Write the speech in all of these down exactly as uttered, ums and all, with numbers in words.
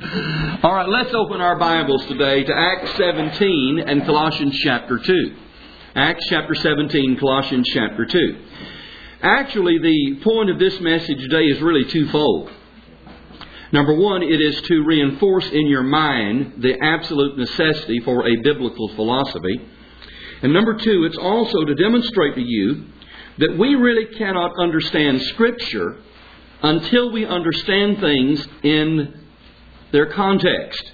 All right, let's open our Bibles today to Acts seventeen and Colossians chapter two. Acts chapter seventeen, Colossians chapter two. Actually, the point of this message today is really twofold. Number one, it is to reinforce in your mind the absolute necessity for a biblical philosophy. And number two, it's also to demonstrate to you that we really cannot understand Scripture until we understand things in their context.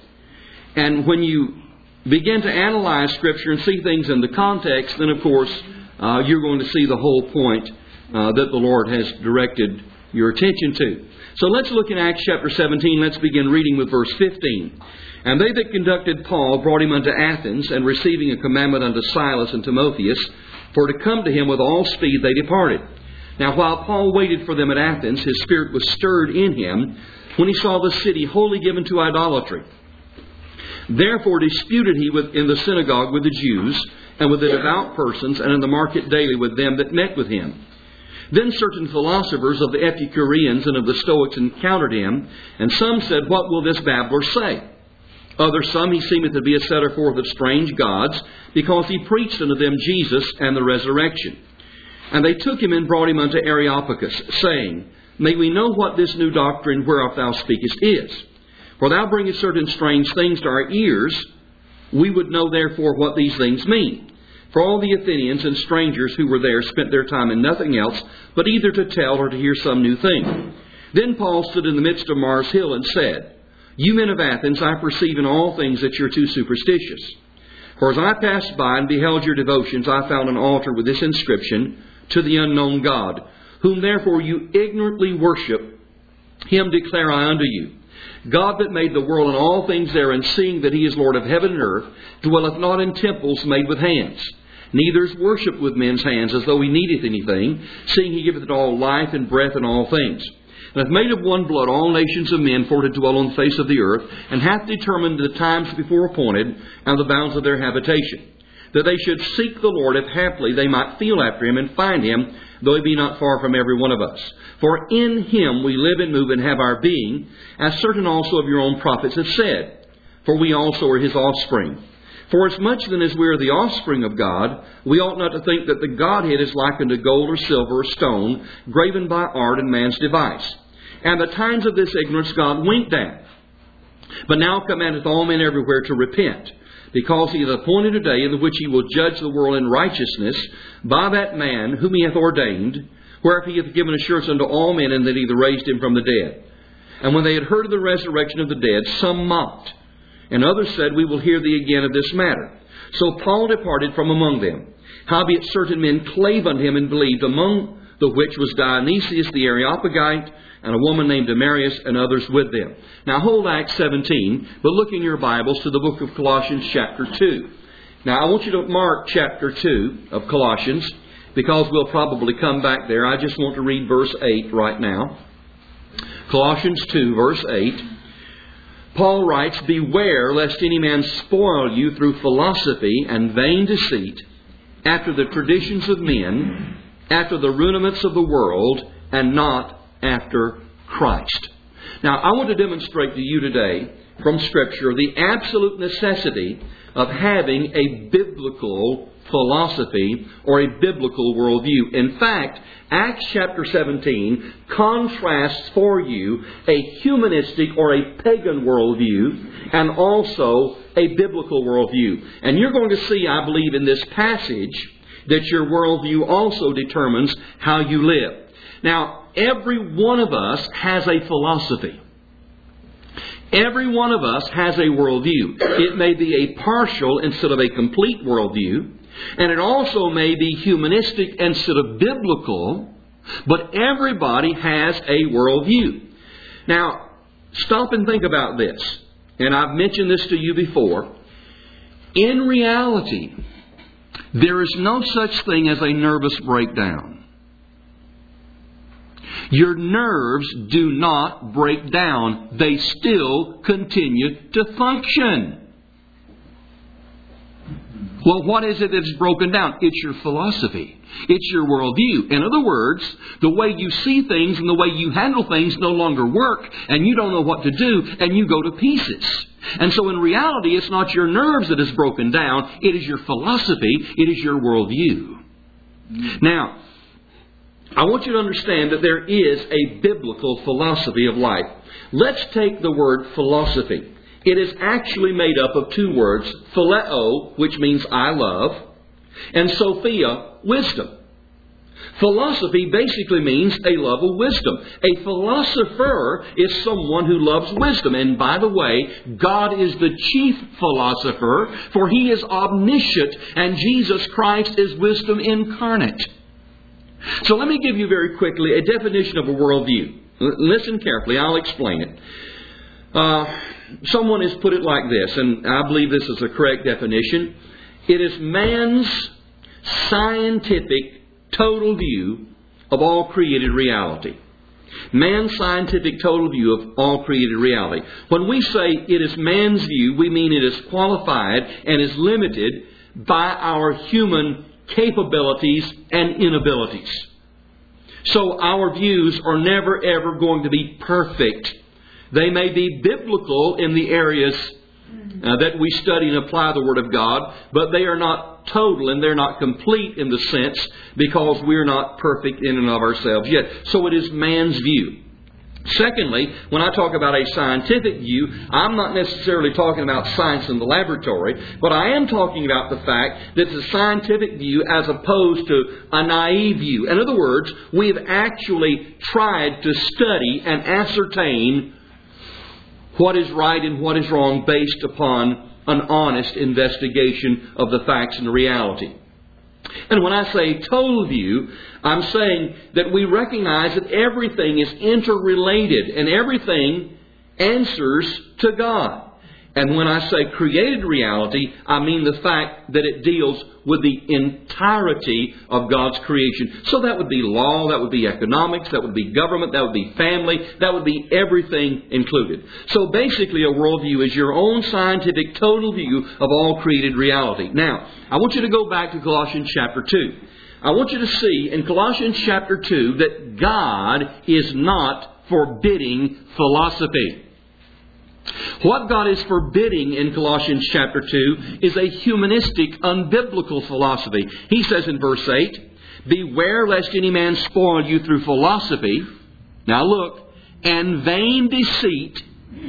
And when you begin to analyze Scripture and see things in the context, then of course uh, you're going to see the whole point uh, that the Lord has directed your attention to. So let's look in Acts chapter seventeen. Let's begin reading with verse fifteen. And they that conducted Paul brought him unto Athens, and receiving a commandment unto Silas and Timotheus, for to come to him with all speed, they departed. Now while Paul waited for them at Athens, his spirit was stirred in him when he saw the city wholly given to idolatry. Therefore disputed he with, in the synagogue with the Jews, and with the devout persons, and in the market daily with them that met with him. Then certain philosophers of the Epicureans and of the Stoics encountered him, and some said, What will this babbler say? Others, some he seemeth to be a setter forth of strange gods, because he preached unto them Jesus and the resurrection. And they took him and brought him unto Areopagus, saying, May we know what this new doctrine whereof thou speakest is. For thou bringest certain strange things to our ears. We would know therefore what these things mean. For all the Athenians and strangers who were there spent their time in nothing else, but either to tell or to hear some new thing. Then Paul stood in the midst of Mars Hill and said, You men of Athens, I perceive in all things that you're too superstitious. For as I passed by and beheld your devotions, I found an altar with this inscription, To the unknown God, whom therefore you ignorantly worship, him declare I unto you. God that made the world and all things therein, seeing that he is Lord of heaven and earth, dwelleth not in temples made with hands. Neither is worshipped with men's hands, as though he needeth anything, seeing he giveth it all life and breath and all things. And hath made of one blood all nations of men for to dwell on the face of the earth, and hath determined the times before appointed, and the bounds of their habitation, that they should seek the Lord, if haply they might feel after him, and find him, though he be not far from every one of us. For in him we live and move and have our being, as certain also of your own prophets have said, for we also are his offspring. For as much then as we are the offspring of God, we ought not to think that the Godhead is likened to gold or silver or stone, graven by art and man's device. And the times of this ignorance God winked at. But now commandeth all men everywhere to repent, because he hath appointed a day in the which he will judge the world in righteousness by that man whom he hath ordained, whereof he hath given assurance unto all men, and that he hath raised him from the dead. And when they had heard of the resurrection of the dead, some mocked, and others said, We will hear thee again of this matter. So Paul departed from among them. Howbeit certain men clave unto him and believed, among the which was Dionysius the Areopagite, and a woman named Damaris, and others with them. Now hold Acts seventeen, but look in your Bibles to the book of Colossians chapter two. Now I want you to mark chapter two of Colossians, because we'll probably come back there. I just want to read verse eight right now. Colossians two, verse eight. Paul writes, Beware lest any man spoil you through philosophy and vain deceit, after the traditions of men, after the rudiments of the world, and not after Christ. Now, I want to demonstrate to you today from Scripture the absolute necessity of having a biblical philosophy or a biblical worldview. In fact, Acts chapter seventeen contrasts for you a humanistic or a pagan worldview and also a biblical worldview. And you're going to see, I believe, in this passage that your worldview also determines how you live. Now, every one of us has a philosophy. Every one of us has a worldview. It may be a partial instead of a complete worldview. And it also may be humanistic instead of biblical. But everybody has a worldview. Now, stop and think about this. And I've mentioned this to you before. In reality, there is no such thing as a nervous breakdown. Your nerves do not break down. They still continue to function. Well, what is it that's broken down? It's your philosophy. It's your worldview. In other words, the way you see things and the way you handle things no longer work, and you don't know what to do, and you go to pieces. And so in reality, it's not your nerves that is broken down. It is your philosophy. It is your worldview. Now, I want you to understand that there is a biblical philosophy of life. Let's take the word philosophy. It is actually made up of two words, phileo, which means I love, and sophia, wisdom. Philosophy basically means a love of wisdom. A philosopher is someone who loves wisdom. And by the way, God is the chief philosopher, for He is omniscient, and Jesus Christ is wisdom incarnate. So let me give you very quickly a definition of a worldview. L- listen carefully, I'll explain it. Uh, someone has put it like this, and I believe this is a correct definition. It is man's scientific total view of all created reality. Man's scientific total view of all created reality. When we say it is man's view, we mean it is qualified and is limited by our human capabilities and inabilities. So our views are never ever going to be perfect. They may be biblical in the areas uh, that we study and apply the Word of God, but they are not total and they're not complete in the sense because we're not perfect in and of ourselves yet. So it is man's view. Secondly, when I talk about a scientific view, I'm not necessarily talking about science in the laboratory, but I am talking about the fact that it's a scientific view as opposed to a naive view. In other words, we have actually tried to study and ascertain what is right and what is wrong based upon an honest investigation of the facts and the reality. And when I say total view, I'm saying that we recognize that everything is interrelated and everything answers to God. And when I say created reality, I mean the fact that it deals with the entirety of God's creation. So that would be law, that would be economics, that would be government, that would be family, that would be everything included. So basically a worldview is your own scientific total view of all created reality. Now, I want you to go back to Colossians chapter two. I want you to see in Colossians chapter two that God is not forbidding philosophy. What God is forbidding in Colossians chapter two is a humanistic, unbiblical philosophy. He says in verse eight, "Beware lest any man spoil you through philosophy." Now look, "and vain deceit,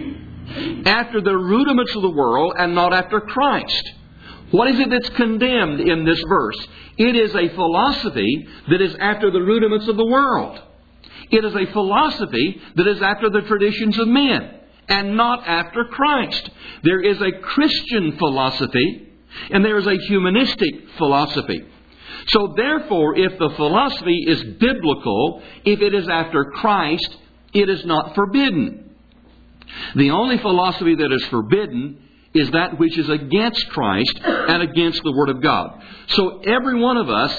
after the rudiments of the world, and not after Christ." What is it that's condemned in this verse? It is a philosophy that is after the rudiments of the world. It is a philosophy that is after the traditions of men, and not after Christ. There is a Christian philosophy, and there is a humanistic philosophy. So therefore, if the philosophy is biblical, if it is after Christ, it is not forbidden. The only philosophy that is forbidden is that which is against Christ and against the Word of God. So every one of us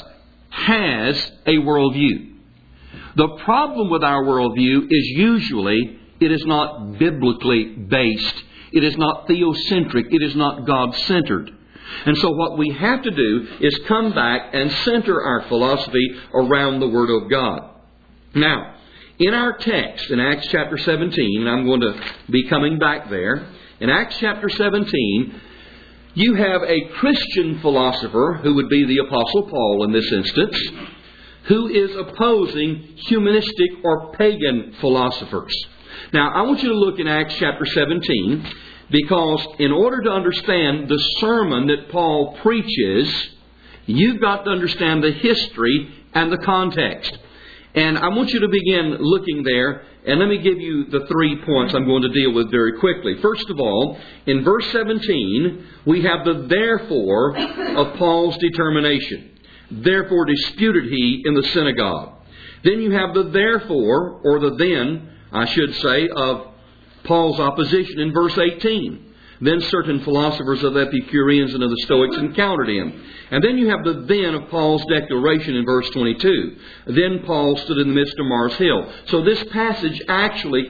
has a worldview. The problem with our worldview is usually it is not biblically based. It is not theocentric. It is not God-centered. And so what we have to do is come back and center our philosophy around the Word of God. Now, in our text, in Acts chapter seventeen, and I'm going to be coming back there, in Acts chapter seventeen, you have a Christian philosopher, who would be the Apostle Paul in this instance, who is opposing humanistic or pagan philosophers. Now, I want you to look in Acts chapter seventeen, because in order to understand the sermon that Paul preaches, you've got to understand the history and the context. And I want you to begin looking there, and let me give you the three points I'm going to deal with very quickly. First of all, in verse seventeen, we have the therefore of Paul's determination. Therefore disputed he in the synagogue. Then you have the therefore, or the then, I should say, of Paul's opposition in verse eighteen. Then certain philosophers of the Epicureans and of the Stoics encountered him. And then you have the then of Paul's declaration in verse twenty-two. Then Paul stood in the midst of Mars Hill. So this passage actually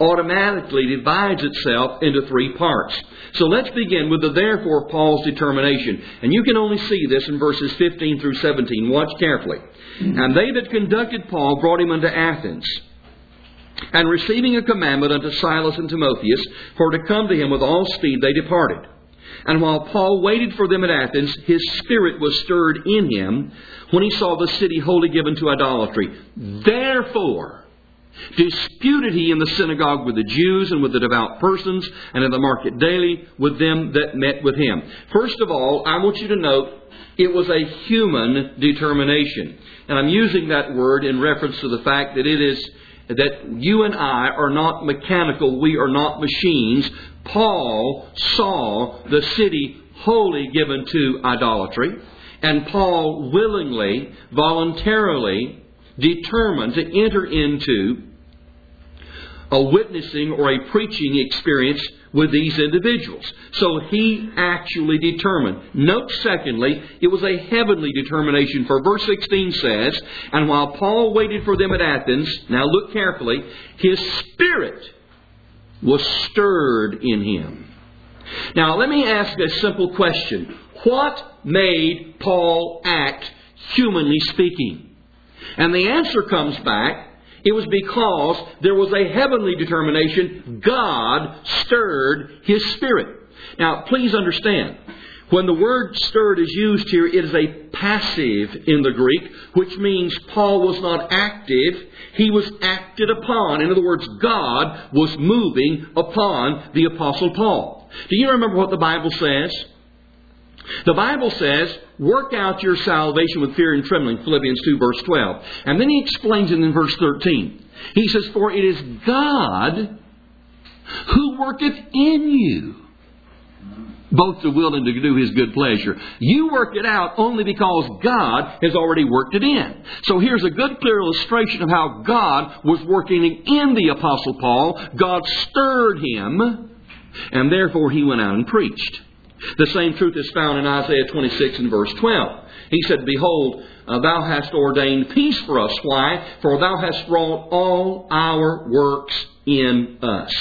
automatically divides itself into three parts. So let's begin with the therefore Paul's determination. And you can only see this in verses fifteen through seventeen. Watch carefully. And they that conducted Paul brought him unto Athens. And receiving a commandment unto Silas and Timotheus, for to come to him with all speed, they departed. And while Paul waited for them at Athens, his spirit was stirred in him when he saw the city wholly given to idolatry. Therefore disputed he in the synagogue with the Jews and with the devout persons, and in the market daily with them that met with him. First of all, I want you to note it was a human determination. And I'm using that word in reference to the fact that it is that you and I are not mechanical. We are not machines. Paul saw the city wholly given to idolatry. And Paul willingly, voluntarily determined to enter into a witnessing or a preaching experience with these individuals. So he actually determined. Note secondly, it was a heavenly determination. For verse sixteen says, and while Paul waited for them at Athens, now look carefully, his spirit was stirred in him. Now let me ask a simple question. What made Paul act, humanly speaking? And the answer comes back. It was because there was a heavenly determination. God stirred his spirit. Now, please understand, when the word stirred is used here, it is a passive in the Greek, which means Paul was not active. He was acted upon. In other words, God was moving upon the Apostle Paul. Do you remember what the Bible says? The Bible says, work out your salvation with fear and trembling, Philippians two verse twelve. And then he explains it in verse thirteen. He says, for it is God who worketh in you, both to will and to do His good pleasure. You work it out only because God has already worked it in. So here's a good clear illustration of how God was working in the Apostle Paul. God stirred him, and therefore he went out and preached. The same truth is found in Isaiah twenty-six and verse twelve. He said, behold, uh, thou hast ordained peace for us. Why? For thou hast wrought all our works in us.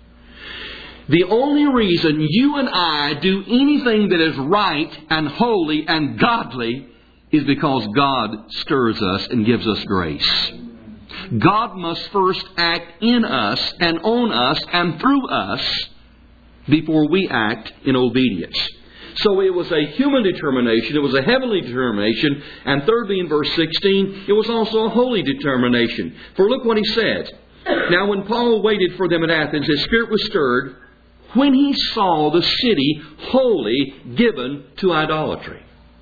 The only reason you and I do anything that is right and holy and godly is because God stirs us and gives us grace. God must first act in us and on us and through us before we act in obedience. So it was a human determination, it was a heavenly determination, and thirdly in verse sixteen, it was also a holy determination. For look what he said. Now when Paul waited for them at Athens, his spirit was stirred when he saw the city wholly given to idolatry.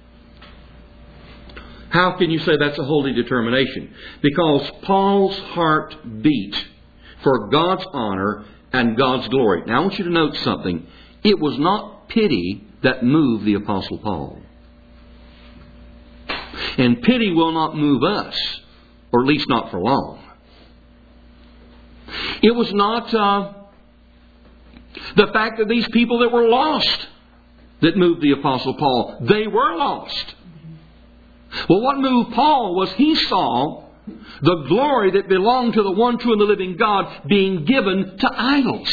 How can you say that's a holy determination? Because Paul's heart beat for God's honor and God's glory. Now I want you to note something. It was not pity that moved the Apostle Paul. And pity will not move us, or at least not for long. It was not uh, the fact that these people that were lost that moved the Apostle Paul. They were lost. Well, what moved Paul was he saw the glory that belonged to the one true and the living God being given to idols.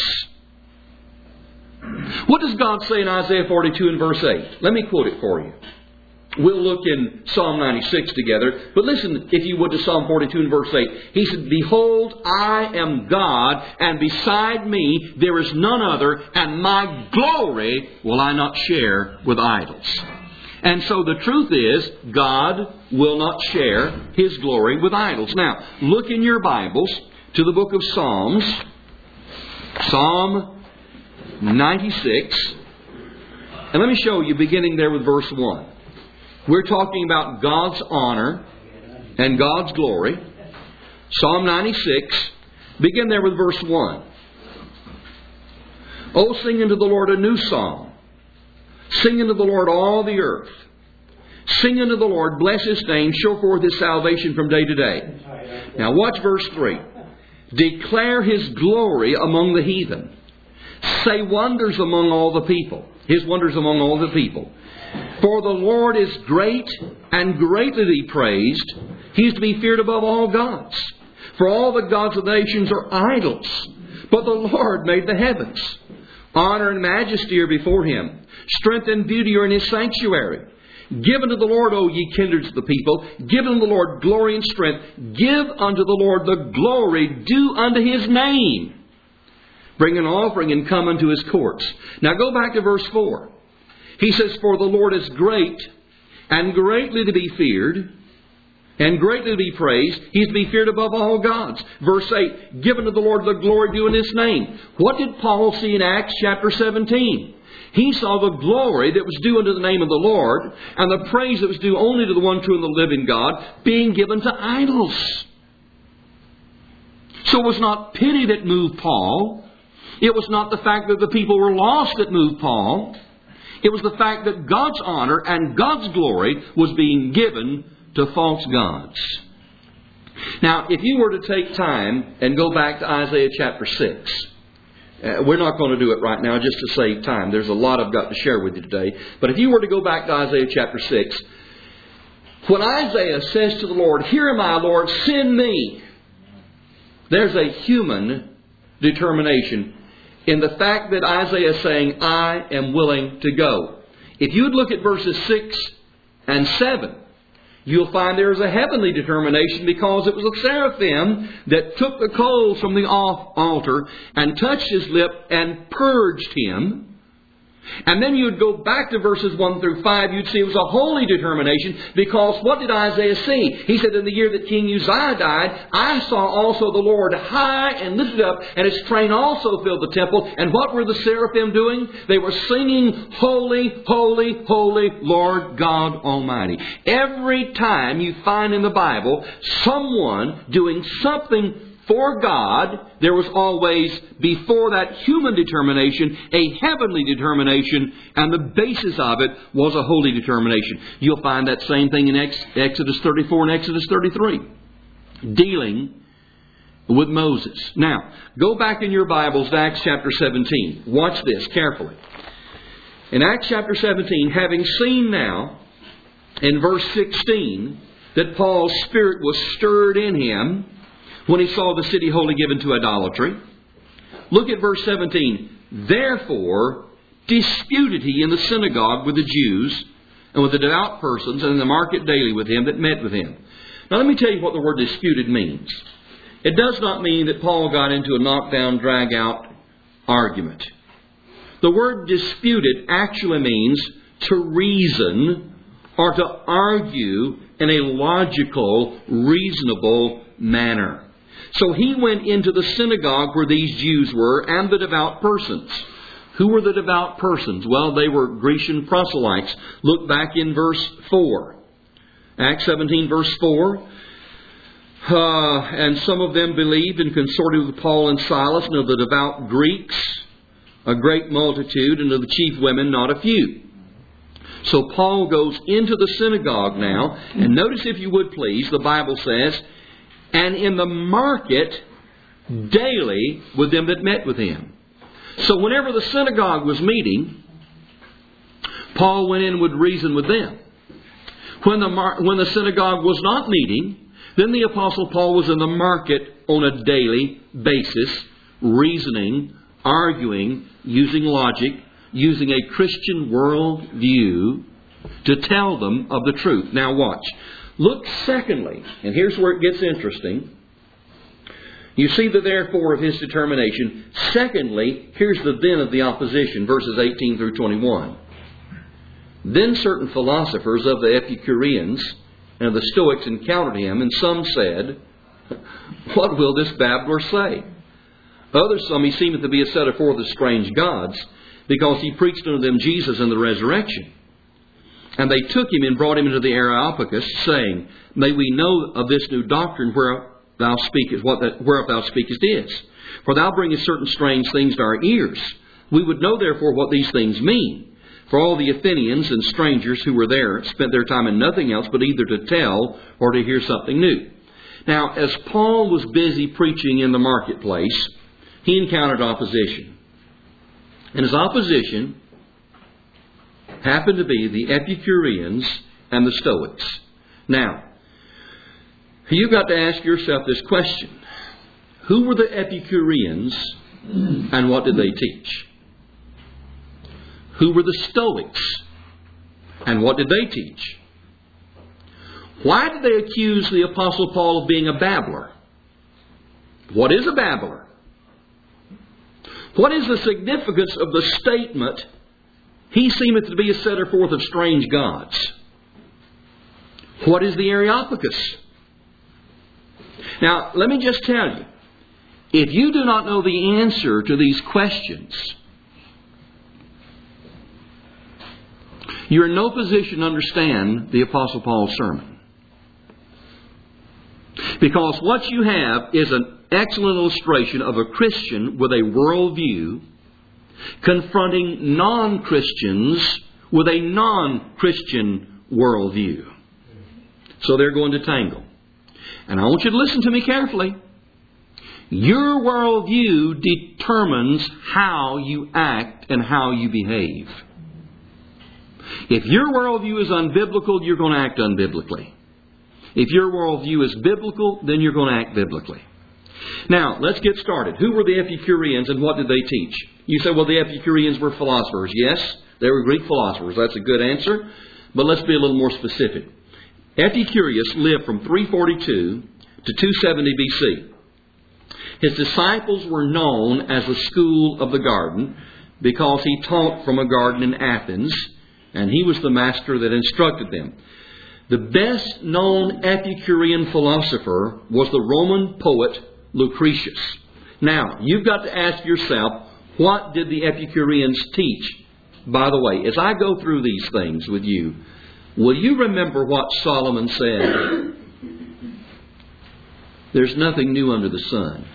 What does God say in Isaiah forty-two and verse eight? Let me quote it for you. We'll look in Psalm ninety-six together. But listen, if you would, to Psalm forty-two and verse eight. He said, behold, I am God, and beside me there is none other, and my glory will I not share with idols. And so the truth is, God will not share His glory with idols. Now, look in your Bibles to the book of Psalms. Psalm ninety-six. And let me show you, beginning there with verse one. We're talking about God's honor and God's glory. Psalm ninety-six. Begin there with verse one. Oh, sing unto the Lord a new song. Sing unto the Lord all the earth. Sing unto the Lord, bless His name, show forth His salvation from day to day. Now watch verse three. Declare His glory among the heathen. Say wonders among all the people. His wonders among all the people. For the Lord is great and greatly to be praised. He is to be feared above all gods. For all the gods of the nations are idols. But the Lord made the heavens. Honor and majesty are before Him. Strength and beauty are in His sanctuary. Give unto the Lord, O ye kindreds of the people. Give unto the Lord glory and strength. Give unto the Lord the glory due unto His name. Bring an offering and come unto His courts. Now go back to verse four. He says, For the Lord is great and greatly to be feared, and greatly to be praised. He is to be feared above all gods. Verse eight, Give unto the Lord the glory due in His name. What did Paul see in Acts chapter seventeen? He saw the glory that was due unto the name of the Lord, and the praise that was due only to the one true and the living God, being given to idols. So it was not pity that moved Paul. It was not the fact that the people were lost that moved Paul. It was the fact that God's honor and God's glory was being given to false gods. Now, if you were to take time and go back to Isaiah chapter six, uh, we're not going to do it right now just to save time. There's a lot I've got to share with you today. But if you were to go back to Isaiah chapter six, when Isaiah says to the Lord, Here am I, Lord, send me, there's a human determination in the fact that Isaiah is saying, I am willing to go. If you'd look at verses six and seven, you'll find there is a heavenly determination, because it was a seraphim that took the coals from the altar and touched His lip and purged Him. And then you'd go back to verses one through five, you'd see it was a holy determination, because what did Isaiah see? He said, in the year that King Uzziah died, I saw also the Lord high and lifted up, and His train also filled the temple. And what were the seraphim doing? They were singing, Holy, holy, holy, Lord God Almighty. Every time you find in the Bible someone doing something for God, there was always, before that human determination, a heavenly determination, and the basis of it was a holy determination. You'll find that same thing in Exodus thirty-four and Exodus thirty-three, dealing with Moses. Now, go back in your Bibles to Acts chapter seventeen. Watch this carefully. In Acts chapter seventeen, having seen now, in verse sixteen, that Paul's spirit was stirred in him when he saw the city wholly given to idolatry. Look at verse seventeen. Therefore disputed he in the synagogue with the Jews and with the devout persons, and in the market daily with him that met with him. Now let me tell you what the word disputed means. It does not mean that Paul got into a knockdown, drag-out argument. The word disputed actually means to reason or to argue in a logical, reasonable manner. So he went into the synagogue where these Jews were and the devout persons. Who were the devout persons? Well, they were Grecian proselytes. Look back in verse four. Acts seventeen, verse four. Uh, and some of them believed and consorted with Paul and Silas, and of the devout Greeks a great multitude, and of the chief women not a few. So Paul goes into the synagogue now, and notice, if you would please, the Bible says, and in the market daily with them that met with him. So whenever the synagogue was meeting, Paul went in and would reason with them. When the mar- when the synagogue was not meeting, then the Apostle Paul was in the market on a daily basis, reasoning, arguing, using logic, using a Christian world view to tell them of the truth. Now watch. Look secondly, and here's where it gets interesting. You see the therefore of his determination. Secondly, here's the then of the opposition, verses eighteen through twenty-one. Then certain philosophers of the Epicureans and of the Stoics encountered him, and some said, What will this babbler say? Others, some he seemeth to be a setter forth of strange gods, because he preached unto them Jesus and the resurrection. And they took him and brought him into the Areopagus, saying, May we know of this new doctrine where thou speakest, what that, whereof thou speakest is. For thou bringest certain strange things to our ears. We would know therefore what these things mean. For all the Athenians and strangers who were there spent their time in nothing else but either to tell or to hear something new. Now, as Paul was busy preaching in the marketplace, he encountered opposition. And his opposition happened to be the Epicureans and the Stoics. Now, you've got to ask yourself this question. Who were the Epicureans And what did they teach? Who were the Stoics? And what did they teach? Why did they accuse the Apostle Paul of being a babbler? What is a babbler? What is the significance of the statement, "He seemeth to be a setter forth of strange gods"? What is the Areopagus? Now, let me just tell you, if you do not know the answer to these questions, you're in no position to understand the Apostle Paul's sermon. Because what you have is an excellent illustration of a Christian with a worldview confronting non-Christians with a non-Christian worldview. So they're going to tangle. And I want you to listen to me carefully. Your worldview determines how you act and how you behave. If your worldview is unbiblical, you're going to act unbiblically. If your worldview is biblical, then you're going to act biblically. Now, let's get started. Who were the Epicureans and what did they teach? You say, well, the Epicureans were philosophers. Yes, they were Greek philosophers. That's a good answer. But let's be a little more specific. Epicurus lived from three forty-two to two seventy B C. His disciples were known as the School of the Garden because he taught from a garden in Athens, and he was the master that instructed them. The best known Epicurean philosopher was the Roman poet Lucretius. Now, you've got to ask yourself, what did the Epicureans teach? By the way, as I go through these things with you, will you remember what Solomon said? There's nothing new under the sun.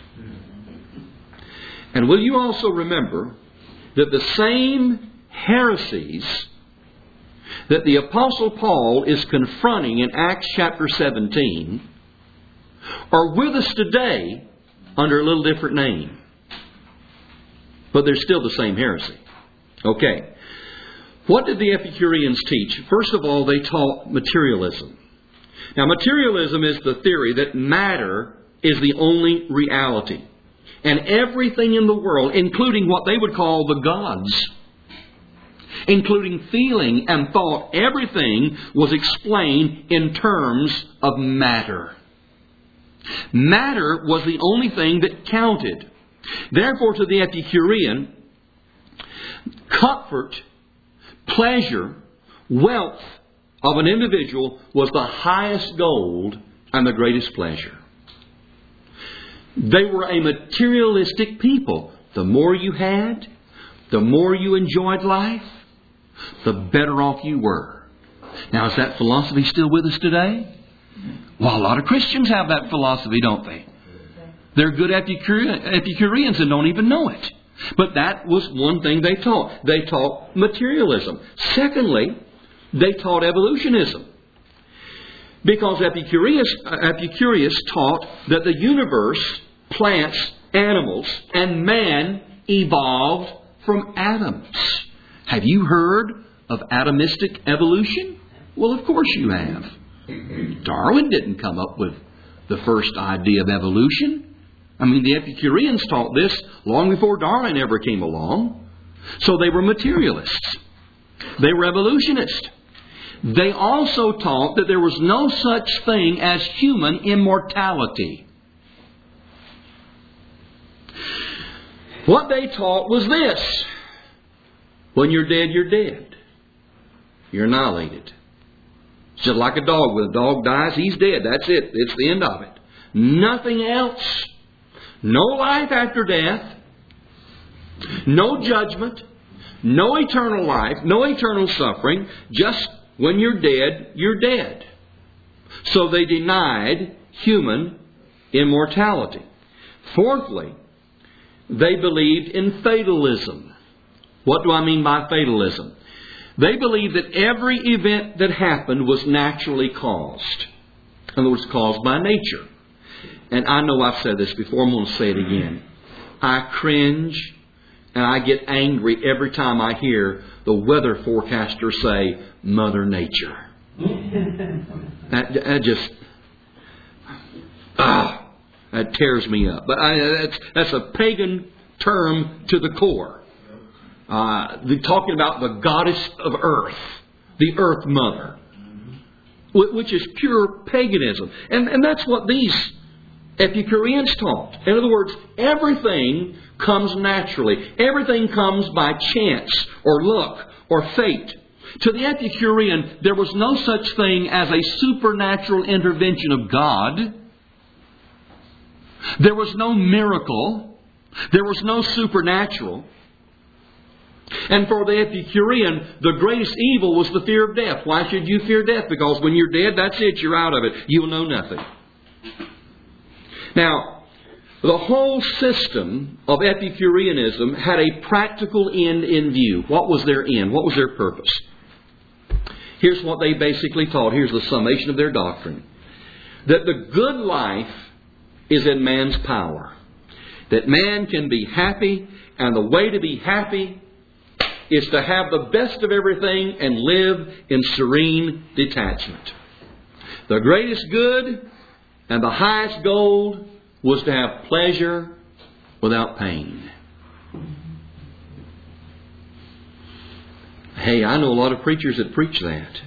And will you also remember that the same heresies that the Apostle Paul is confronting in Acts chapter seventeen are with us today under a little different name. But they're still the same heresy. Okay. What did the Epicureans teach? First of all, they taught materialism. Now, materialism is the theory that matter is the only reality. And everything in the world, including what they would call the gods, including feeling and thought, everything was explained in terms of matter. Matter was the only thing that counted. Therefore, to the Epicurean, comfort, pleasure, wealth of an individual was the highest gold and the greatest pleasure. They were a materialistic people. The more you had, the more you enjoyed life, the better off you were. Now, is that philosophy still with us today? Well, a lot of Christians have that philosophy, don't they? They're good Epicure- Epicureans and don't even know it. But that was one thing they taught. They taught materialism. Secondly, they taught evolutionism. Because Epicurus, Epicurus taught that the universe, plants, animals, and man evolved from atoms. Have you heard of atomistic evolution? Well, of course you have. Darwin didn't come up with the first idea of evolution. I mean, the Epicureans taught this long before Darwin ever came along. So they were materialists. They were evolutionists. They also taught that there was no such thing as human immortality. What they taught was this: when you're dead, you're dead. You're annihilated. It's just like a dog. When a dog dies, he's dead. That's it. It's the end of it. Nothing else. No life after death. No judgment. No eternal life. No eternal suffering. Just when you're dead, you're dead. So they denied human immortality. Fourthly, they believed in fatalism. What do I mean by fatalism? They believed that every event that happened was naturally caused. In other words, caused by nature. And I know I've said this before, I'm going to say it again. I cringe and I get angry every time I hear the weather forecaster say, Mother Nature. that, that just, ah, that tears me up. But I, that's, that's a pagan term to the core. Uh, they're talking about the goddess of earth, the earth mother, which is pure paganism. And, and that's what these Epicureans taught. In other words, everything comes naturally. Everything comes by chance or luck or fate. To the Epicurean, there was no such thing as a supernatural intervention of God. There was no miracle. There was no supernatural. And for the Epicurean, the greatest evil was the fear of death. Why should you fear death? Because when you're dead, that's it. You're out of it. You'll know nothing. Now, the whole system of Epicureanism had a practical end in view. What was their end? What was their purpose? Here's what they basically taught. Here's the summation of their doctrine. That the good life is in man's power. That man can be happy, and the way to be happy is to have the best of everything and live in serene detachment. The greatest good and the highest goal was to have pleasure without pain. Hey, I know a lot of preachers that preach that.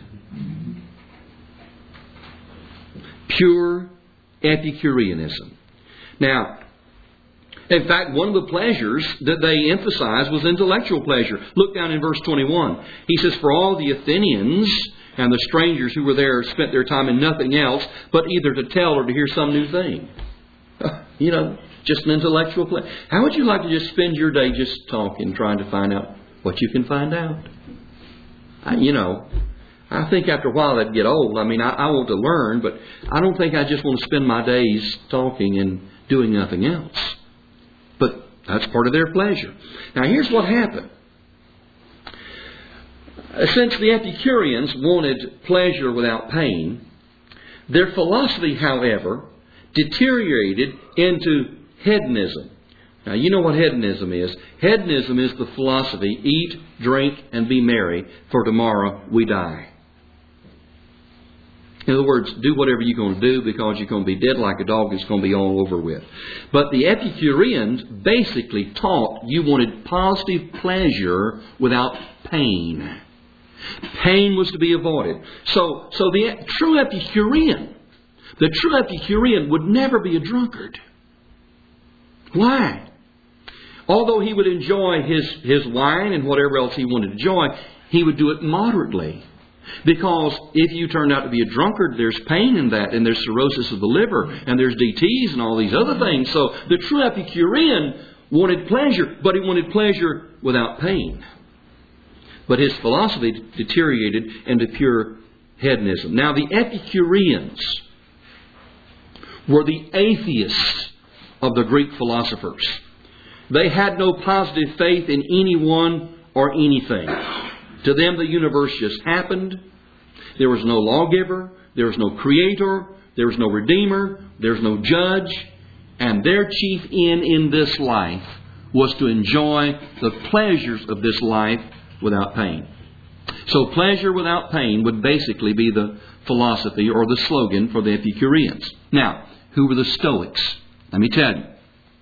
Pure Epicureanism. Now, in fact, one of the pleasures that they emphasized was intellectual pleasure. Look down in verse twenty-one. He says, "For all the Athenians and the strangers who were there spent their time in nothing else but either to tell or to hear some new thing." You know, just an intellectual pleasure. How would you like to just spend your day just talking, trying to find out what you can find out? I, you know, I think after a while that'd get old. I mean, I, I want to learn, but I don't think I just want to spend my days talking and doing nothing else. But that's part of their pleasure. Now, here's what happened. Since the Epicureans wanted pleasure without pain, their philosophy, however, deteriorated into hedonism. Now, you know what hedonism is. Hedonism is the philosophy, eat, drink, and be merry, for tomorrow we die. In other words, do whatever you're going to do because you're going to be dead like a dog. It's going to be all over with. But the Epicureans basically taught you wanted positive pleasure without pain. Pain was to be avoided. So, so the true Epicurean, the true Epicurean would never be a drunkard. Why? Although he would enjoy his, his wine and whatever else he wanted to enjoy, he would do it moderately. Because if you turned out to be a drunkard, there's pain in that, and there's cirrhosis of the liver, and there's D Ts and all these other things. So the true Epicurean wanted pleasure, but he wanted pleasure without pain. But his philosophy deteriorated into pure hedonism. Now, the Epicureans were the atheists of the Greek philosophers. They had no positive faith in anyone or anything. To them, the universe just happened. There was no lawgiver. There was no creator. There was no redeemer. There was no judge. And their chief end in this life was to enjoy the pleasures of this life without pain. So pleasure without pain would basically be the philosophy or the slogan for the Epicureans. Now, who were the Stoics? Let me tell you.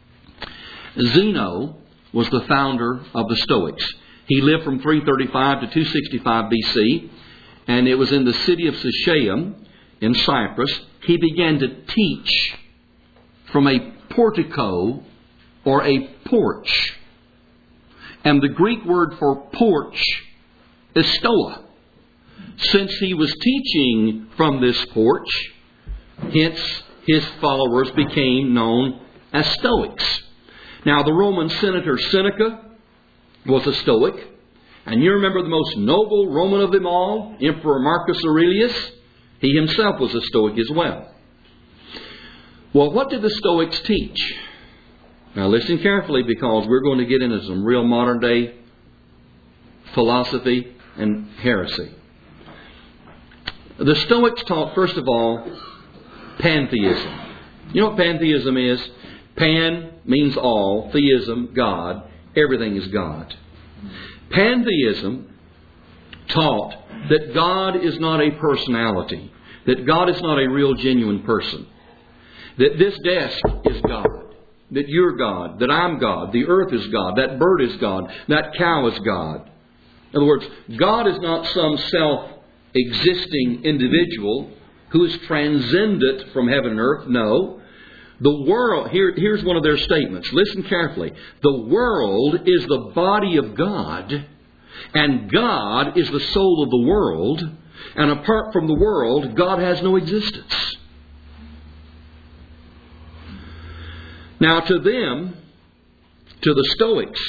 Zeno was the founder of the Stoics. He lived from three thirty-five to two sixty-five B C, and it was in the city of Sicyon in Cyprus. He began to teach from a portico or a porch. And the Greek word for porch is stoa. Since he was teaching from this porch, hence his followers became known as Stoics. Now, the Roman senator Seneca was a Stoic. And you remember the most noble Roman of them all, Emperor Marcus Aurelius? He himself was a Stoic as well. Well, what did the Stoics teach? Now, listen carefully, because we're going to get into some real modern day philosophy and heresy. The Stoics taught, first of all, pantheism. You know what pantheism is? Pan means all, theism, God. Everything is God. Pantheism taught that God is not a personality, that God is not a real, genuine person, that this desk is God, that you're God, that I'm God, the earth is God, that bird is God, that cow is God. In other words, God is not some self-existing individual who is transcendent from heaven and earth. No. The world, here, here's one of their statements. Listen carefully. The world is the body of God, and God is the soul of the world, and apart from the world, God has no existence. Now to them, to the Stoics,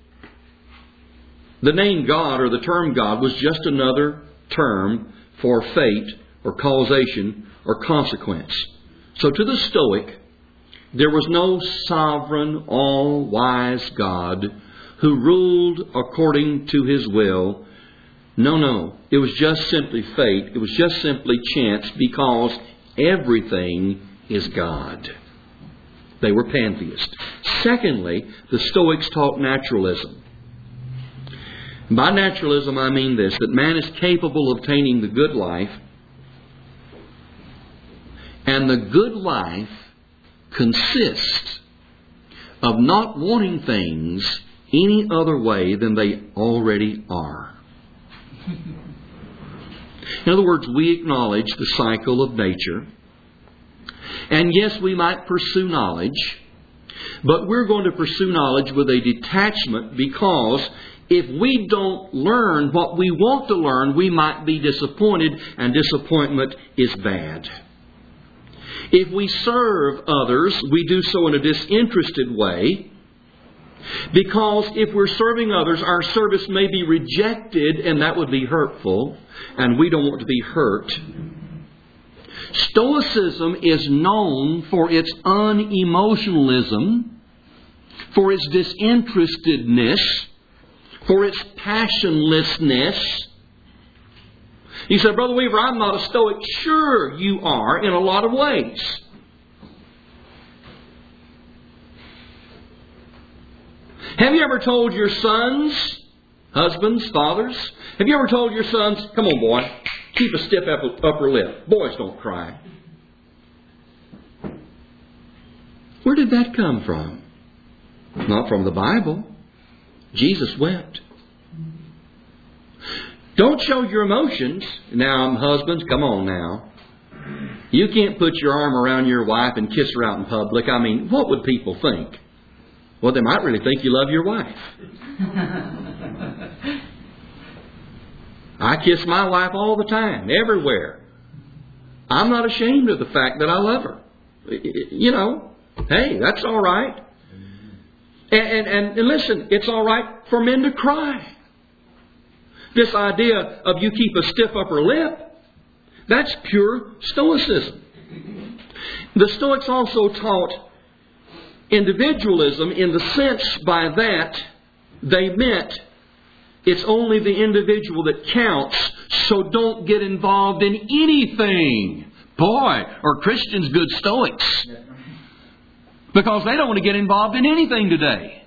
the name God or the term God was just another term for fate or causation or consequence. So to the Stoic, there was no sovereign, all-wise God who ruled according to His will. No, no. It was just simply fate. It was just simply chance, because everything is God. They were pantheists. Secondly, the Stoics taught naturalism. By naturalism, I mean this, that man is capable of attaining the good life, and the good life consists of not wanting things any other way than they already are. In other words, we acknowledge the cycle of nature. And yes, we might pursue knowledge, but we're going to pursue knowledge with a detachment, because if we don't learn what we want to learn, we might be disappointed, and disappointment is bad. If we serve others, we do so in a disinterested way, because if we're serving others, our service may be rejected, and that would be hurtful, and we don't want to be hurt. Stoicism is known for its unemotionalism, for its disinterestedness, for its passionlessness. You say, Brother Weaver, I'm not a Stoic. Sure, you are in a lot of ways. Have you ever told your sons, husbands, fathers, have you ever told your sons, come on boy, keep a stiff upper lip. Boys don't cry. Where did that come from? Not from the Bible. Jesus wept. Don't show your emotions. Now, husbands, come on now. You can't put your arm around your wife and kiss her out in public. I mean, what would people think? Well, they might really think you love your wife. I kiss my wife all the time, everywhere. I'm not ashamed of the fact that I love her. You know, hey, that's all right. And, and, and, and listen, it's all right for men to cry. This idea of you keep a stiff upper lip, that's pure Stoicism. The Stoics also taught individualism in the sense by that they meant it's only the individual that counts, so don't get involved in anything. Boy, are Christians good Stoics. Because they don't want to get involved in anything today.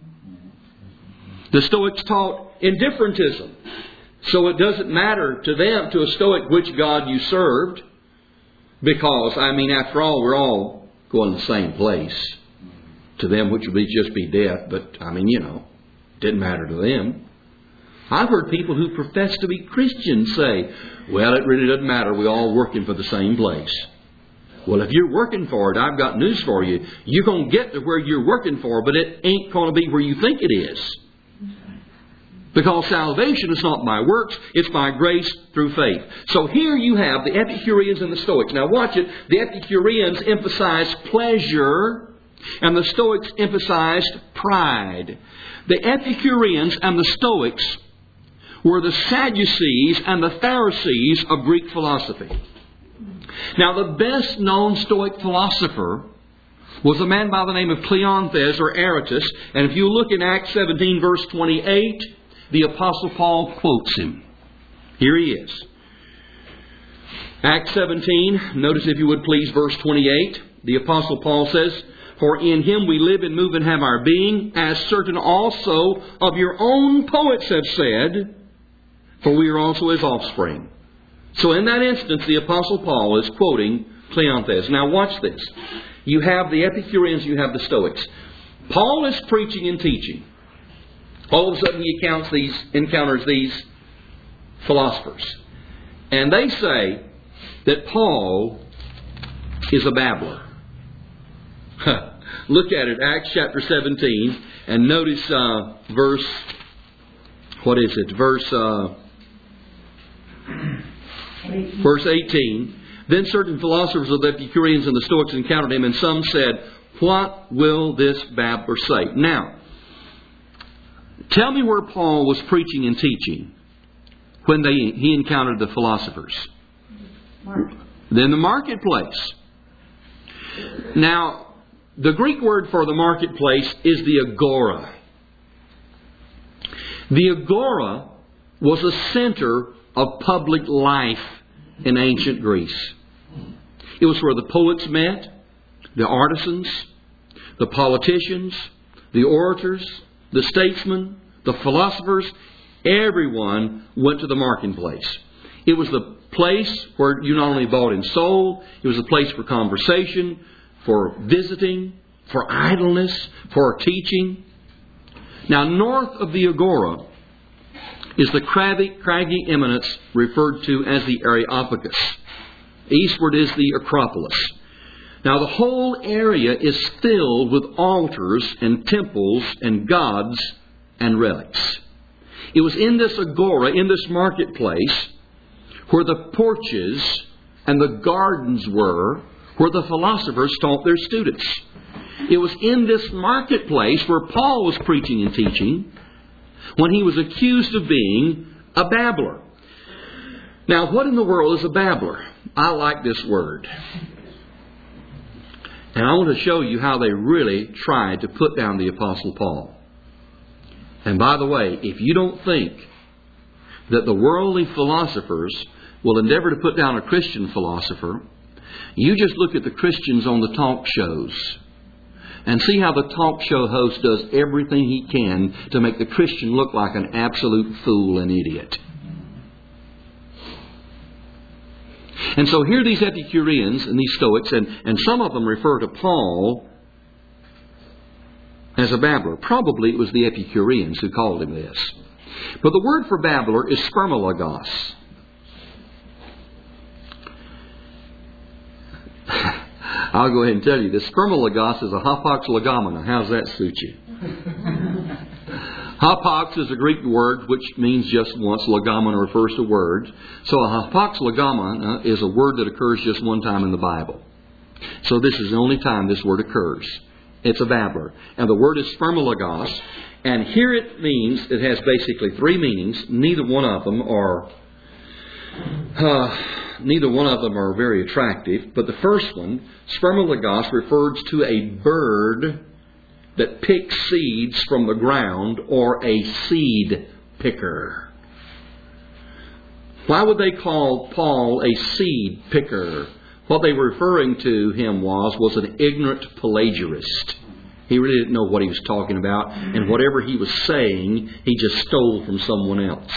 The Stoics taught indifferentism. So it doesn't matter to them, to a Stoic, which God you served. Because, I mean, after all, we're all going to the same place. To them, which would be just be death. But, I mean, you know, it didn't matter to them. I've heard people who profess to be Christians say, well, it really doesn't matter. We're all working for the same place. Well, if you're working for it, I've got news for you. You're going to get to where you're working for, but it ain't going to be where you think it is. Because salvation is not by works, it's by grace through faith. So here you have the Epicureans and the Stoics. Now watch it. The Epicureans emphasized pleasure, and the Stoics emphasized pride. The Epicureans and the Stoics were the Sadducees and the Pharisees of Greek philosophy. Now, the best known Stoic philosopher was a man by the name of Cleanthes or Aratus. And if you look in Acts seventeen, verse twenty-eight, the Apostle Paul quotes him. Here he is. Acts seventeen, notice if you would please, verse twenty-eight. The Apostle Paul says, for in Him we live and move and have our being, as certain also of your own poets have said, for we are also His offspring. So in that instance, the Apostle Paul is quoting Cleanthes. Now watch this. you have the Epicureans, you have the Stoics. Paul is preaching and teaching. All of a sudden he encounters these, encounters these philosophers. And they say that Paul is a babbler. Look at it, Acts chapter seventeen, and notice uh, verse, what is it? Verse, uh, verse eighteen. Then certain philosophers of the Epicureans and the Stoics encountered him, and some said, "What will this babbler say?" Now, tell me where Paul was preaching and teaching when they he encountered the philosophers. Market. Then the marketplace. Now, the Greek word for the marketplace is the agora. The agora was a center of public life in ancient Greece. It was where the poets met, the artisans, the politicians, the orators, the statesmen, the philosophers. Everyone went to the marketplace. It was the place where you not only bought and sold, it was a place for conversation, for visiting, for idleness, for teaching. Now, north of the agora is the craggy, craggy eminence referred to as the Areopagus. Eastward is the Acropolis. Now, the whole area is filled with altars and temples and gods and relics. It was in this agora, in this marketplace, where the porches and the gardens were, where the philosophers taught their students. It was in this marketplace where Paul was preaching and teaching when he was accused of being a babbler. Now, what in the world is a babbler? I like this word. And I want to show you how they really tried to put down the Apostle Paul. And by the way, if you don't think that the worldly philosophers will endeavor to put down a Christian philosopher, you just look at the Christians on the talk shows and see how the talk show host does everything he can to make the Christian look like an absolute fool and idiot. And so here these Epicureans and these Stoics, and, and some of them refer to Paul as a babbler. Probably it was the Epicureans who called him this. But the word for babbler is spermologos. I'll go ahead and tell you, the spermologos is a hapax legomena. How's that suit you? Hapax is a Greek word which means just once. Legomena refers to words. So a hapax legomena is a word that occurs just one time in the Bible. So this is the only time this word occurs. It's a babbler. And the word is spermologos. And here it means, it has basically three meanings. Neither one of them are... Uh, Neither one of them are very attractive, but the first one, spermologos, refers to a bird that picks seeds from the ground, or a seed picker. Why would they call Paul a seed picker? What they were referring to him was, was an ignorant plagiarist. He really didn't know what he was talking about, and whatever he was saying, he just stole from someone else.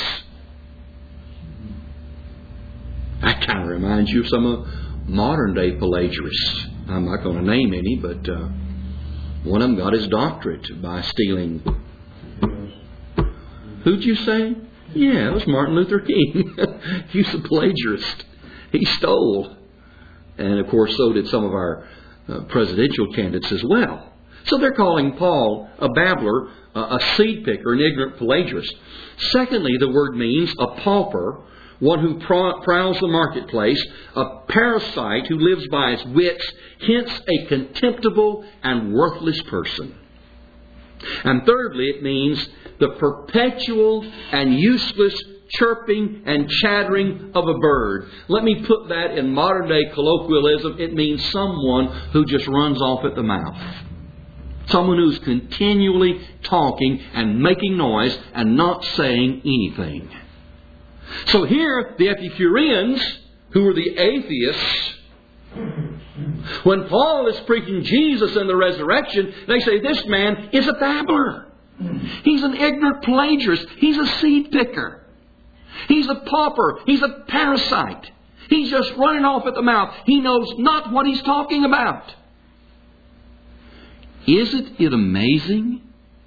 That kind of reminds you of some of modern day plagiarists. I'm not going to name any, but uh, one of them got his doctorate by stealing. Who'd you say? Yeah, it was Martin Luther King. He was a plagiarist. He stole. And of course, so did some of our uh, presidential candidates as well. So they're calling Paul a babbler, uh, a seed picker, an ignorant plagiarist. Secondly, the word means a pauper, one who prowls the marketplace, a parasite who lives by his wits, hence a contemptible and worthless person. And thirdly, it means the perpetual and useless chirping and chattering of a bird. Let me put that in modern day colloquialism. It means someone who just runs off at the mouth. Someone who's continually talking and making noise and not saying anything. So here, the Epicureans, who were the atheists, when Paul is preaching Jesus and the resurrection, they say this man is a babbler. He's an ignorant plagiarist. He's a seed picker. He's a pauper. He's a parasite. He's just running off at the mouth. He knows not what he's talking about. Isn't it amazing?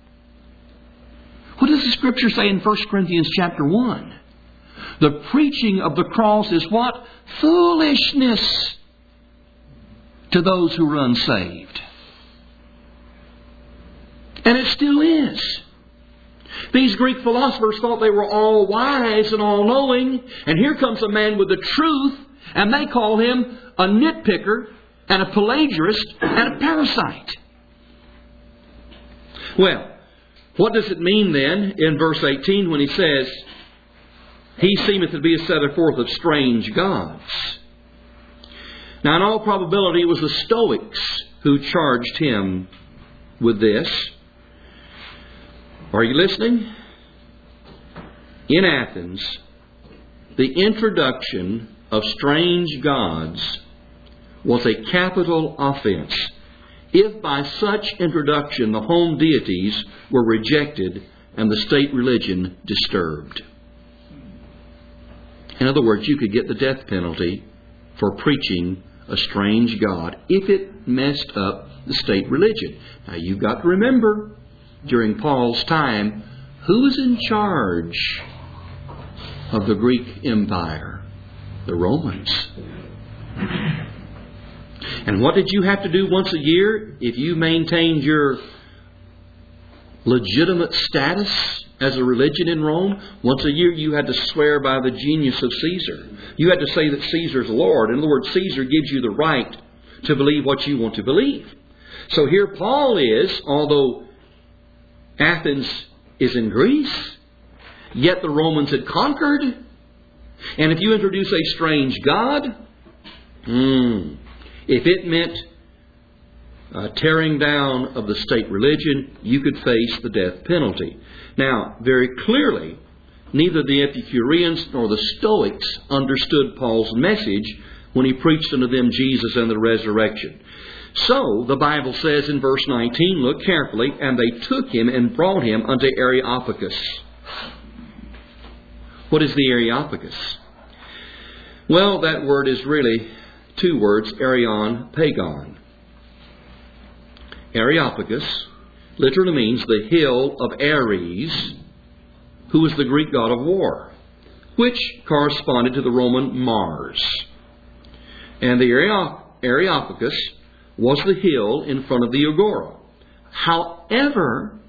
What does the Scripture say in First Corinthians chapter one? The preaching of the cross is what? Foolishness to those who are unsaved. And it still is. These Greek philosophers thought they were all wise and all knowing. And here comes a man with the truth, and they call him a nitpicker and a plagiarist and a parasite. Well, what does it mean then in verse eighteen when he says, He seemeth to be a setter forth of strange gods? Now, in all probability, it was the Stoics who charged him with this. Are you listening? In Athens, the introduction of strange gods was a capital offense if by such introduction the home deities were rejected and the state religion disturbed. In other words, you could get the death penalty for preaching a strange god if it messed up the state religion. Now, you've got to remember, during Paul's time, who was in charge of the Greek Empire? The Romans. And what did you have to do once a year if you maintained your legitimate status as a religion in Rome? Once a year you had to swear by the genius of Caesar. You had to say that Caesar's Lord. In other words, Caesar gives you the right to believe what you want to believe. So here Paul is, although Athens is in Greece, yet the Romans had conquered. And if you introduce a strange god, hmm, if it meant uh, tearing down of the state religion, you could face the death penalty. Now, very clearly, neither the Epicureans nor the Stoics understood Paul's message when he preached unto them Jesus and the resurrection. So, the Bible says in verse nineteen, look carefully, and they took him and brought him unto Areopagus. What is the Areopagus? Well, that word is really two words, Arion, Pagon. Areopagus literally means the hill of Ares, who was the Greek god of war, which corresponded to the Roman Mars. And the Areopagus was the hill in front of the Agora. However,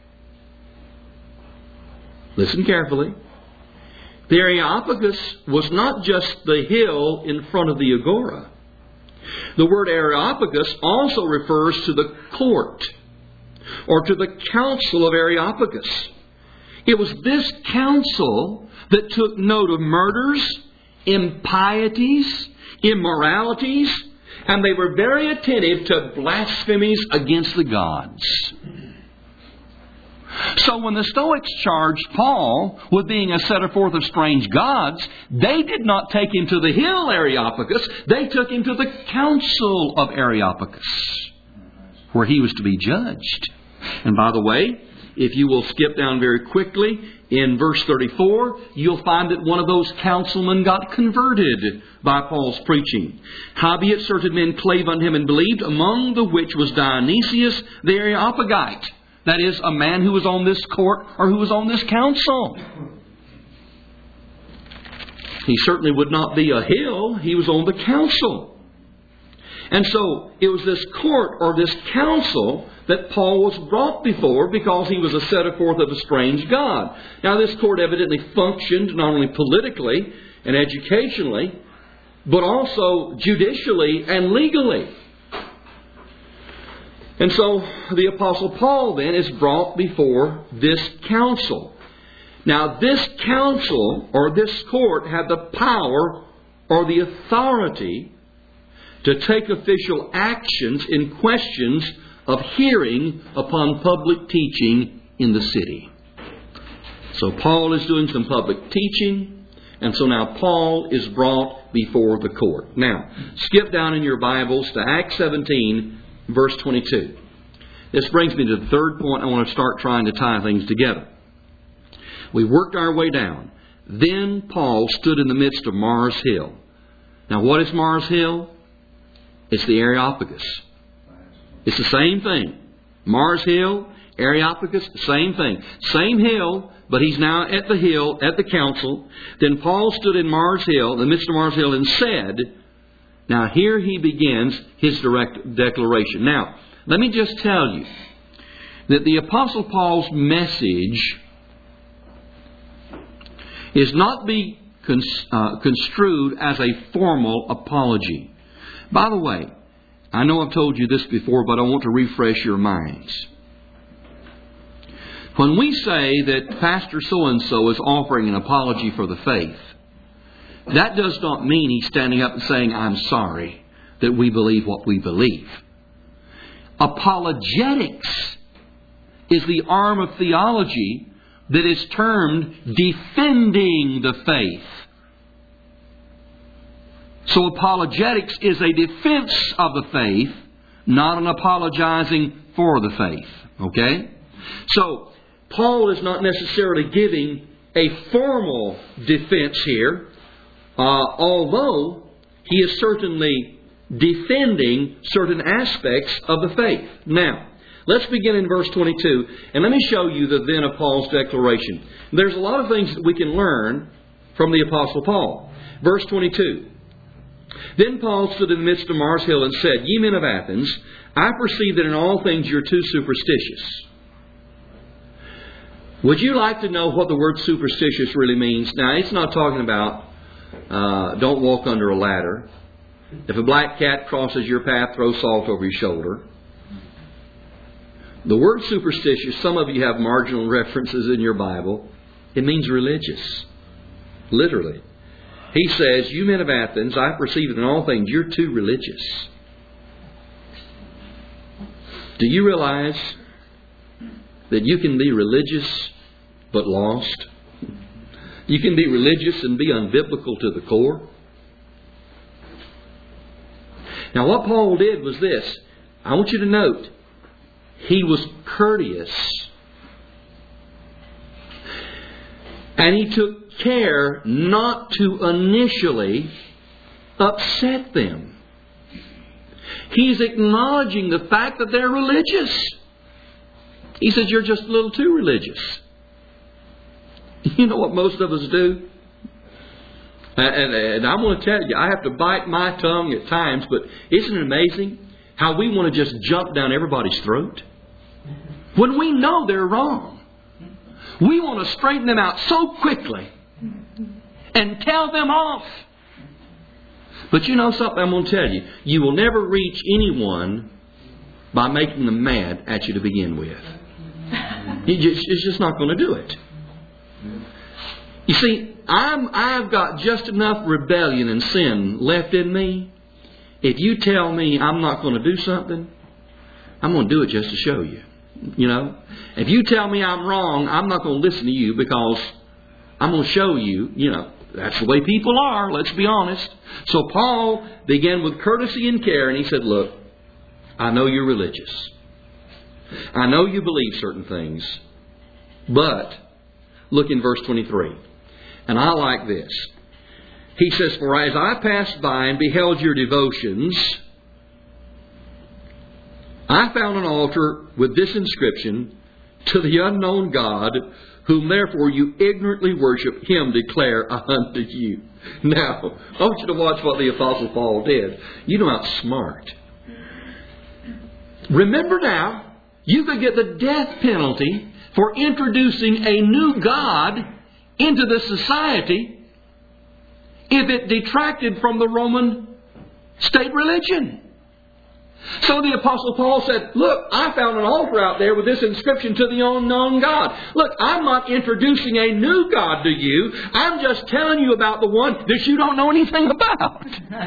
listen carefully, the Areopagus was not just the hill in front of the Agora. The word Areopagus also refers to the court or to the council of Areopagus. It was this council that took note of murders, impieties, immoralities, and they were very attentive to blasphemies against the gods. So when the Stoics charged Paul with being a setter forth of strange gods, they did not take him to the hill Areopagus. They took him to the council of Areopagus, where he was to be judged. And by the way, if you will skip down very quickly, in verse thirty-four, you'll find that one of those councilmen got converted by Paul's preaching. Howbeit certain men clave unto him and believed, among the which was Dionysius the Areopagite. That is, a man who was on this court or who was on this council. He certainly would not be a hill. He was on the council. And so it was this court or this council that Paul was brought before because he was a setter forth of a strange god. Now this court evidently functioned not only politically and educationally, but also judicially and legally. And so the Apostle Paul then is brought before this council. Now this council or this court had the power or the authority to take official actions in questions of hearing upon public teaching in the city. So Paul is doing some public teaching, and so now Paul is brought before the court. Now, skip down in your Bibles to Acts seventeen, verse twenty-two. This brings me to the third point. I want to start trying to tie things together. We worked our way down. Then Paul stood in the midst of Mars Hill. Now, what is Mars Hill? It's the Areopagus. It's the same thing. Mars Hill, Areopagus, same thing. Same hill, but he's now at the hill, at the council. Then Paul stood in Mars Hill, in the midst of Mars Hill, and said, now here he begins his direct declaration. Now, let me just tell you that the Apostle Paul's message is not be cons- uh, construed as a formal apology. By the way, I know I've told you this before, but I want to refresh your minds. When we say that Pastor so-and-so is offering an apology for the faith, that does not mean he's standing up and saying, I'm sorry that we believe what we believe. Apologetics is the arm of theology that is termed defending the faith. So apologetics is a defense of the faith, not an apologizing for the faith. Okay? So, Paul is not necessarily giving a formal defense here, uh, although he is certainly defending certain aspects of the faith. Now, let's begin in verse twenty-two, and let me show you the then of Paul's declaration. There's a lot of things that we can learn from the Apostle Paul. Verse twenty-two. Then Paul stood in the midst of Mars Hill and said, Ye men of Athens, I perceive that in all things you're too superstitious. Would you like to know what the word superstitious really means? Now, it's not talking about uh, don't walk under a ladder. If a black cat crosses your path, throw salt over your shoulder. The word superstitious, some of you have marginal references in your Bible. It means religious. Literally. He says, You men of Athens, I perceive that in all things you're too religious. Do you realize that you can be religious but lost? You can be religious and be unbiblical to the core. Now what Paul did was this. I want you to note, he was courteous. And he took care not to initially upset them. He's acknowledging the fact that they're religious. He says, you're just a little too religious. You know what most of us do? And, and, and I'm going to tell you, I have to bite my tongue at times, but isn't it amazing how we want to just jump down everybody's throat? When we know they're wrong. We want to straighten them out so quickly and tell them off. But you know something I'm going to tell you. You will never reach anyone by making them mad at you to begin with. It's just not going to do it. You see, I'm, I've got just enough rebellion and sin left in me. If you tell me I'm not going to do something, I'm going to do it just to show you. You know, if you tell me I'm wrong, I'm not going to listen to you because I'm going to show you, you know, that's the way people are, let's be honest. So Paul began with courtesy and care, and he said, look, I know you're religious. I know you believe certain things. But, look in verse twenty-three. And I like this. He says, for as I passed by and beheld your devotions, I found an altar with this inscription, to the unknown God, whom therefore you ignorantly worship, him declare unto you. Now, I want you to watch what the Apostle Paul did. You know how smart. Remember now, you could get the death penalty for introducing a new God into the society if it detracted from the Roman state religion. So the Apostle Paul said, look, I found an altar out there with this inscription, to the unknown God. Look, I'm not introducing a new God to you. I'm just telling you about the one that you don't know anything about.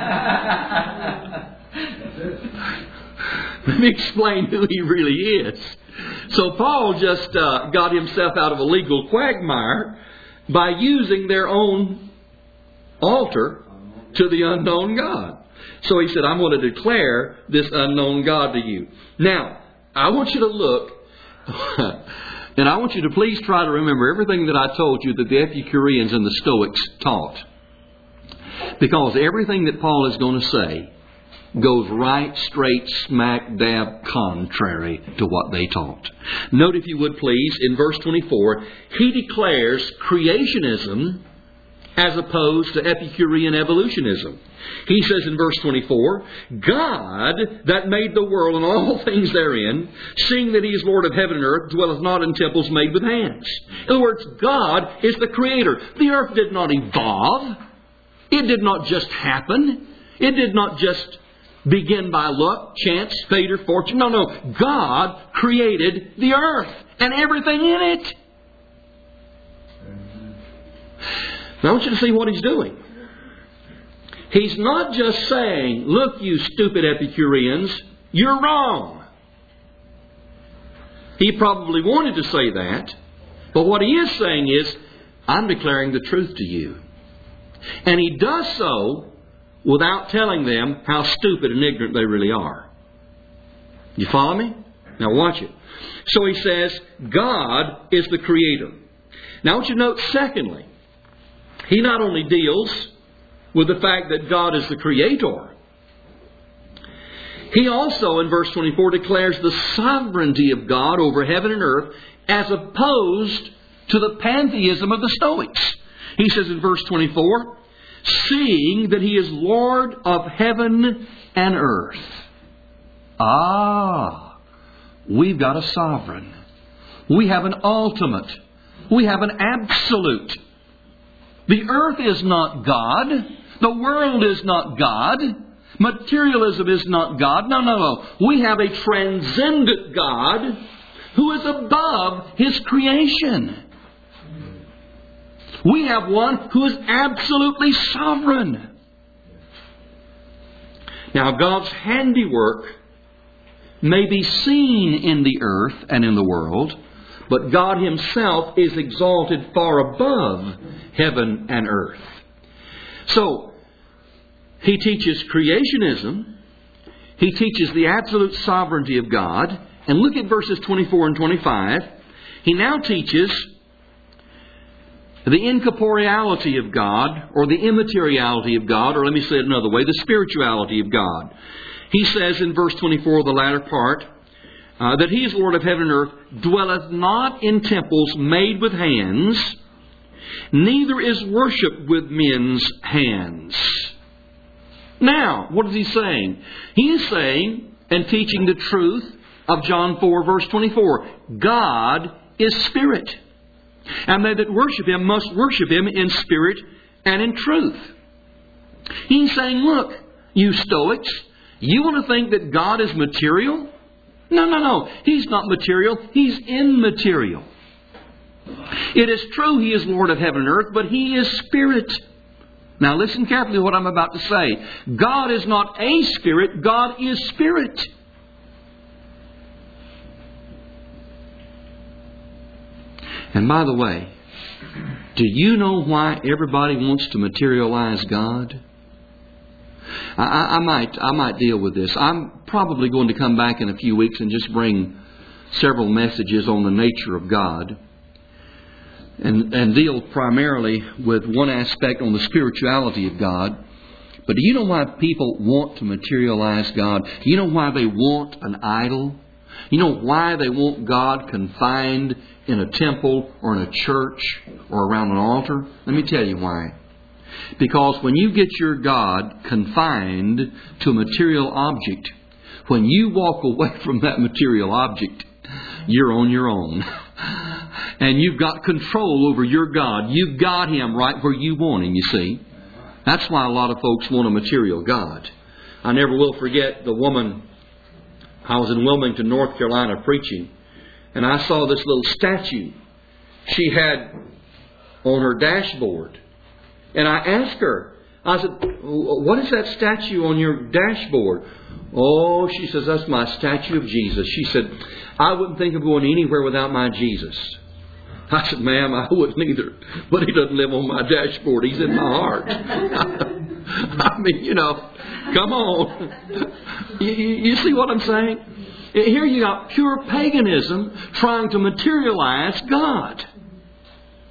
Let me explain who he really is. So Paul just uh, got himself out of a legal quagmire by using their own altar to the unknown God. So he said, I'm going to declare this unknown God to you. Now, I want you to look, and I want you to please try to remember everything that I told you that the Epicureans and the Stoics taught. Because everything that Paul is going to say goes right, straight, smack dab contrary to what they taught. Note, if you would please, in verse twenty-four, he declares creationism as opposed to Epicurean evolutionism. He says in verse twenty-four, God that made the world and all things therein, seeing that He is Lord of heaven and earth, dwelleth not in temples made with hands. In other words, God is the Creator. The earth did not evolve. It did not just happen. It did not just begin by luck, chance, fate, or fortune. No, no. God created the earth and everything in it. Now I want you to see what He's doing. He's not just saying, look, you stupid Epicureans, you're wrong. He probably wanted to say that. But what He is saying is, I'm declaring the truth to you. And He does so without telling them how stupid and ignorant they really are. You follow me? Now watch it. So He says, God is the Creator. Now I want you to note, secondly, He not only deals with the fact that God is the Creator, He also, in verse twenty-four, declares the sovereignty of God over heaven and earth as opposed to the pantheism of the Stoics. He says in verse twenty-four, seeing that He is Lord of heaven and earth. Ah, we've got a sovereign. We have an ultimate. We have an absolute. The earth is not God. The world is not God. Materialism is not God. No, no, no. We have a transcendent God who is above His creation. We have one who is absolutely sovereign. Now, God's handiwork may be seen in the earth and in the world, but God Himself is exalted far above heaven and earth. So, He teaches creationism. He teaches the absolute sovereignty of God. And look at verses twenty-four and twenty-five. He now teaches the incorporeality of God, or the immateriality of God, or let me say it another way, the spirituality of God. He says in verse twenty-four, the latter part, uh, that He is Lord of heaven and earth, dwelleth not in temples made with hands, neither is worship with men's hands. Now, what is He saying? He is saying and teaching the truth of John four, verse twenty-four. God is Spirit. And they that worship Him must worship Him in spirit and in truth. He's saying, look, you Stoics, you want to think that God is material? No, no, no. He's not material. He's immaterial. It is true He is Lord of heaven and earth, but He is Spirit. Now listen carefully to what I'm about to say. God is not a spirit. God is Spirit. And by the way, do you know why everybody wants to materialize God? I, I, I might I might deal with this. I'm probably going to come back in a few weeks and just bring several messages on the nature of God. And, and deal primarily with one aspect on the spirituality of God. But do you know why people want to materialize God? Do you know why they want an idol? You know why they want God confined in a temple or in a church or around an altar? Let me tell you why. Because when you get your God confined to a material object, when you walk away from that material object, you're on your own. And you've got control over your God. You've got Him right where you want Him, you see. That's why a lot of folks want a material God. I never will forget the woman. I was in Wilmington, North Carolina preaching. And I saw this little statue she had on her dashboard. And I asked her, I said, what is that statue on your dashboard? Oh, she says, that's my statue of Jesus. She said, I wouldn't think of going anywhere without my Jesus. I said, ma'am, I wouldn't either. But He doesn't live on my dashboard. He's in my heart. I mean, you know, come on. You, you see what I'm saying? Here you got pure paganism trying to materialize God.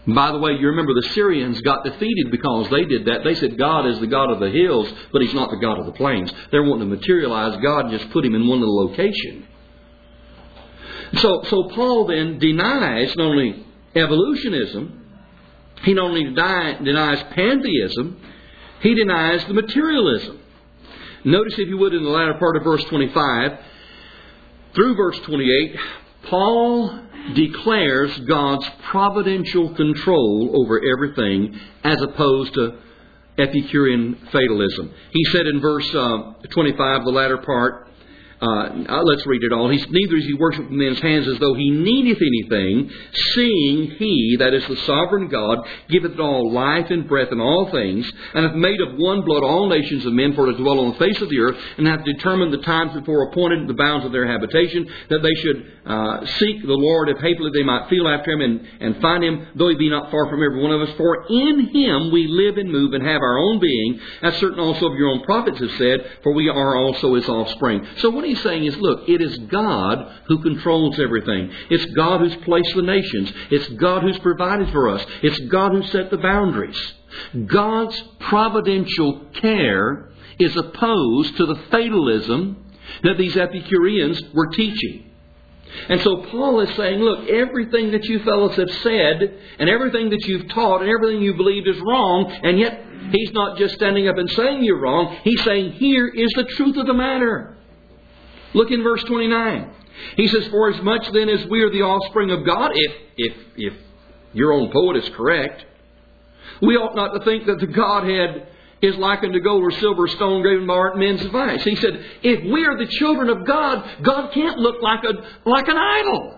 By the way, you remember the Syrians got defeated because they did that. They said God is the God of the hills, but He's not the God of the plains. They're wanting to materialize God and just put Him in one little location. So, so Paul then denies not only evolutionism, he not only deny, denies pantheism, he denies the materialism. Notice, if you would, in the latter part of verse twenty-five, through verse twenty-eight, Paul declares God's providential control over everything as opposed to Epicurean fatalism. He said in verse uh, twenty-five, the latter part, Uh, let's read it all. He's, neither is he worshipped with men's hands as though he needeth anything, seeing he, that is the sovereign God, giveth all life and breath and all things, and hath made of one blood all nations of men for to dwell on the face of the earth, and hath determined the times before appointed the bounds of their habitation, that they should uh, seek the Lord, if haply they might feel after Him and, and find Him, though He be not far from every one of us. For in Him we live and move and have our own being, as certain also of your own prophets have said, for we are also His offspring. So what He's saying is, look, it is God who controls everything. It's God who's placed the nations. It's God who's provided for us. It's God who set the boundaries. God's providential care is opposed to the fatalism that these Epicureans were teaching. And so Paul is saying, look, everything that you fellows have said and everything that you've taught and everything you believed is wrong, and yet he's not just standing up and saying you're wrong. He's saying, here is the truth of the matter. Look in verse twenty-nine. He says, for as much then as we are the offspring of God, if, if, if your own poet is correct, we ought not to think that the Godhead is likened to gold or silver, stone, graven by art, men's device. He said, if we are the children of God, God can't look like a like an idol.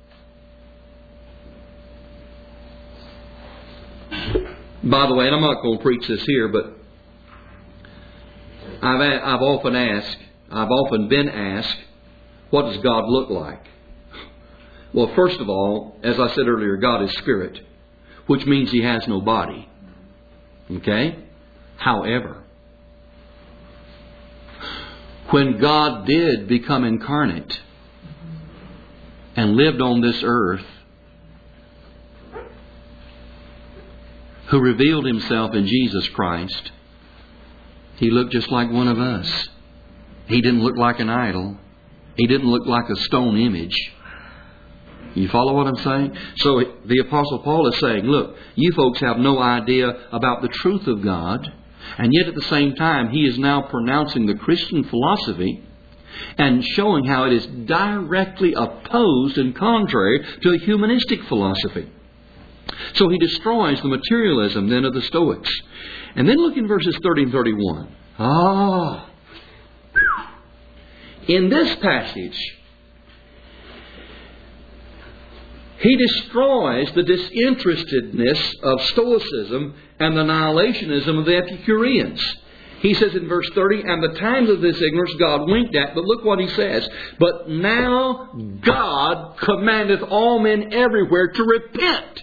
By the way, and I'm not going to preach this here, but I've, I've often asked, I've often been asked, what does God look like? Well, first of all, as I said earlier, God is spirit, which means He has no body. Okay? However, when God did become incarnate and lived on this earth, who revealed Himself in Jesus Christ, He looked just like one of us. He didn't look like an idol. He didn't look like a stone image. You follow what I'm saying? So the Apostle Paul is saying, look, you folks have no idea about the truth of God. And yet at the same time, he is now pronouncing the Christian philosophy and showing how it is directly opposed and contrary to a humanistic philosophy. So he destroys the materialism then of the Stoics. And then look in verses thirty and thirty-one. Ah! In this passage, he destroys the disinterestedness of Stoicism and the annihilationism of the Epicureans. He says in verse thirty, and the times of this ignorance God winked at, but look what he says. But now God commandeth all men everywhere to repent.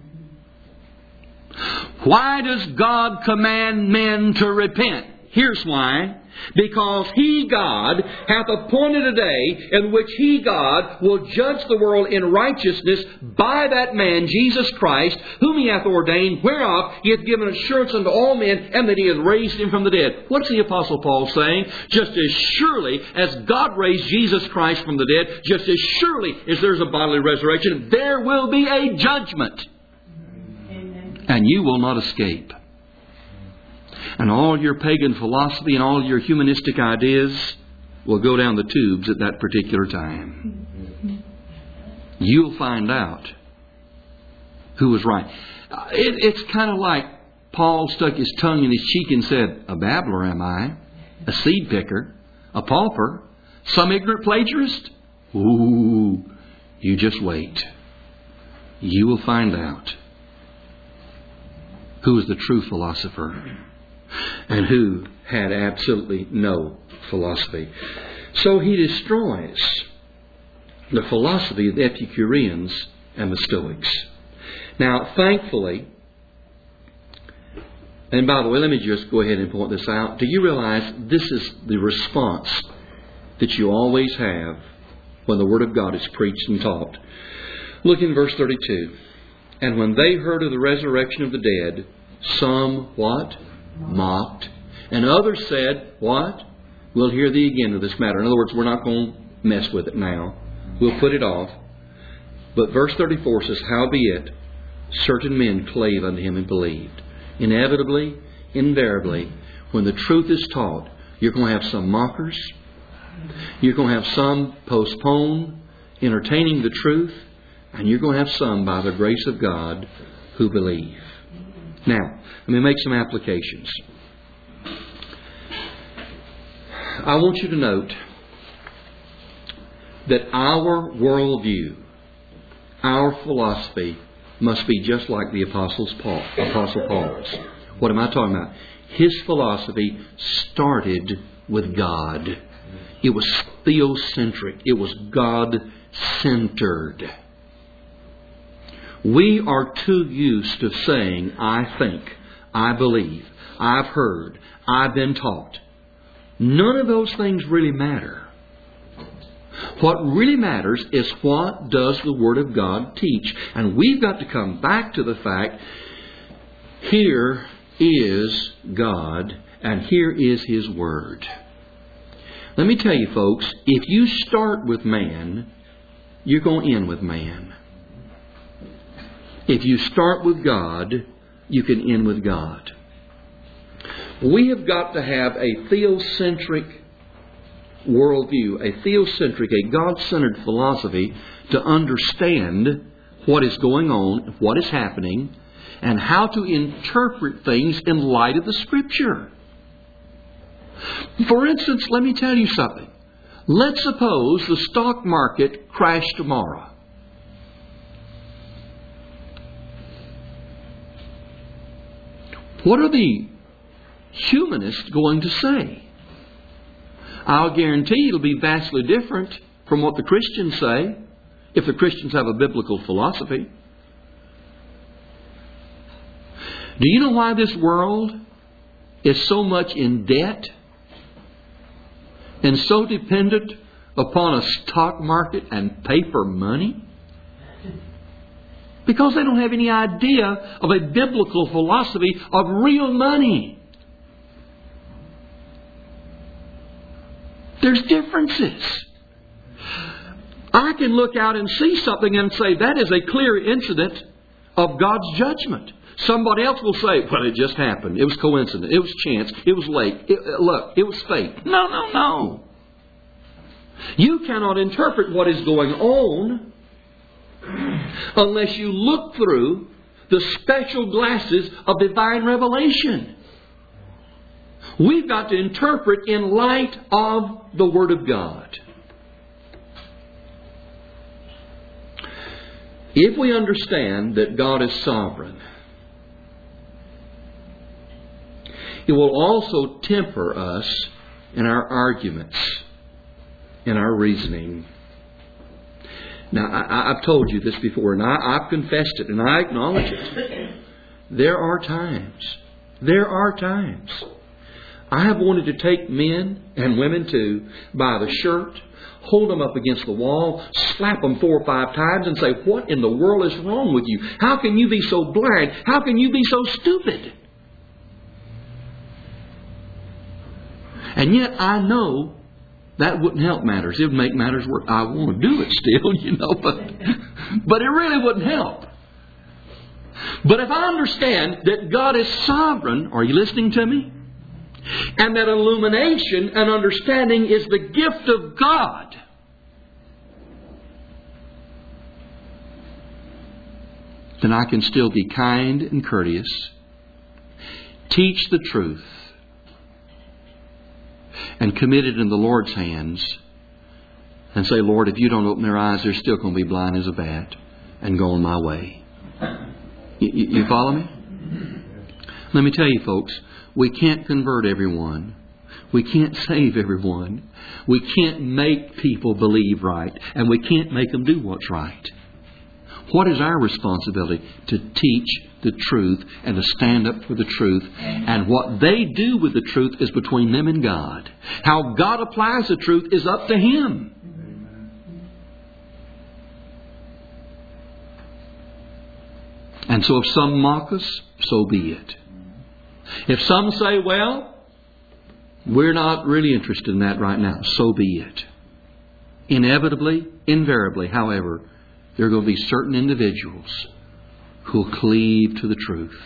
Why does God command men to repent? Here's why. Because He, God, hath appointed a day in which He, God, will judge the world in righteousness by that man, Jesus Christ, whom He hath ordained, whereof He hath given assurance unto all men, and that He hath raised Him from the dead. What's the Apostle Paul saying? Just as surely as God raised Jesus Christ from the dead, just as surely as there's a bodily resurrection, there will be a judgment. Amen. And you will not escape. And all your pagan philosophy and all your humanistic ideas will go down the tubes at that particular time. You'll find out who was right. It, it's kind of like Paul stuck his tongue in his cheek and said, a babbler am I, a seed picker, a pauper, some ignorant plagiarist? Ooh, you just wait. You will find out who is the true philosopher and who had absolutely no philosophy. So he destroys the philosophy of the Epicureans and the Stoics. Now, thankfully, and by the way, let me just go ahead and point this out. Do you realize this is the response that you always have when the Word of God is preached and taught? Look in verse thirty-two. And when they heard of the resurrection of the dead, some, what? Mocked. And others said, what? We'll hear thee again of this matter. In other words, we're not going to mess with it now. We'll put it off. But verse thirty-four says, howbeit, certain men clave unto him and believed. Inevitably, invariably, when the truth is taught, you're going to have some mockers. You're going to have some postpone entertaining the truth. And you're going to have some, by the grace of God, who believe. Now, let me make some applications. I want you to note that our worldview, our philosophy, must be just like the Apostles Paul, Apostle Paul's. What am I talking about? His philosophy started with God. It was theocentric. It was God-centered. We are too used to saying, I think, I believe, I've heard, I've been taught. None of those things really matter. What really matters is what does the Word of God teach. And we've got to come back to the fact, here is God and here is His Word. Let me tell you folks, if you start with man, you're going to end with man. If you start with God, you can end with God. We have got to have a theocentric worldview, a theocentric, a God-centered philosophy to understand what is going on, what is happening, and how to interpret things in light of the Scripture. For instance, let me tell you something. Let's suppose the stock market crashed tomorrow. What are the humanists going to say? I'll guarantee it'll be vastly different from what the Christians say, if the Christians have a biblical philosophy. Do you know why this world is so much in debt and so dependent upon a stock market and paper money? Because they don't have any idea of a biblical philosophy of real money. There's differences. I can look out and see something and say that is a clear incident of God's judgment. Somebody else will say, well, it just happened. It was coincidence. It was chance. It was late. It, look, it was fate. No, no, no. You cannot interpret what is going on unless you look through the special glasses of divine revelation. We've got to interpret in light of the Word of God. If we understand that God is sovereign, it will also temper us in our arguments, in our reasoning. Now, I, I've told you this before, and I, I've confessed it, and I acknowledge it. There are times, there are times, I have wanted to take men, and women too, by the shirt, hold them up against the wall, slap them four or five times, and say, what in the world is wrong with you? How can you be so blind? How can you be so stupid? And yet I know that wouldn't help matters. It would make matters worse. I want to do it still, you know, but, but it really wouldn't help. But if I understand that God is sovereign, are you listening to me? And that illumination and understanding is the gift of God, then I can still be kind and courteous, teach the truth, and commit it in the Lord's hands, and say, Lord, if you don't open their eyes, they're still going to be blind as a bat and go on my way. You, you follow me? Let me tell you, folks, we can't convert everyone. We can't save everyone. We can't make people believe right. And we can't make them do what's right. What is our responsibility? To teach the truth and to stand up for the truth. And what they do with the truth is between them and God. How God applies the truth is up to Him. And so if some mock us, so be it. If some say, well, we're not really interested in that right now, so be it. Inevitably, invariably, however, there are going to be certain individuals who will cleave to the truth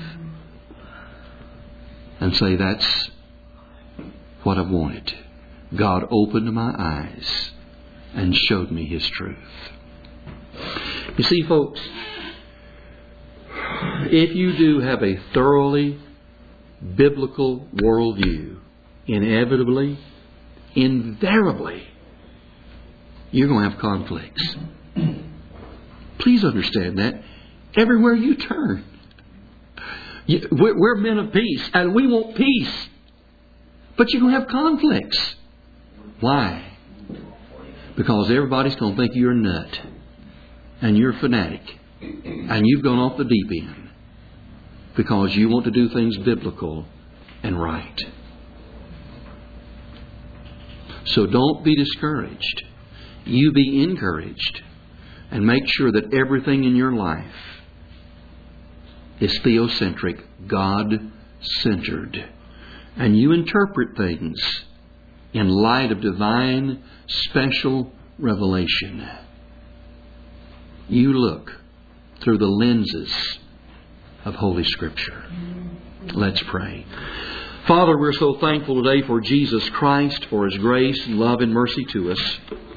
and say, that's what I wanted. God opened my eyes and showed me His truth. You see, folks, if you do have a thoroughly biblical worldview, inevitably, invariably, you're going to have conflicts. Please understand that. Everywhere you turn. We're men of peace, and we want peace. But you're going to have conflicts. Why? Because everybody's going to think you're a nut. And you're a fanatic. And you've gone off the deep end. Because you want to do things biblical and right. So don't be discouraged. You be encouraged. And make sure that everything in your life is theocentric, God-centered. And you interpret things in light of divine, special revelation. You look through the lenses of Holy Scripture. Let's pray. Father, we're so thankful today for Jesus Christ, for His grace and love and mercy to us.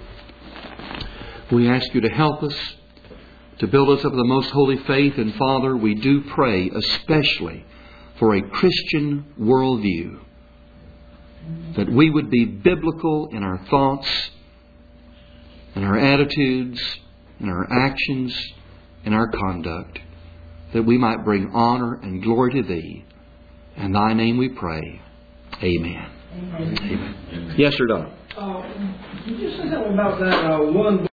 We ask You to help us, to build us up in the most holy faith. And Father, we do pray especially for a Christian worldview, that we would be biblical in our thoughts, in our attitudes, in our actions, in our conduct, that we might bring honor and glory to Thee. In Thy name we pray. Amen. Amen. Amen. Yes, sir, Don. Uh, you just said something about that uh, one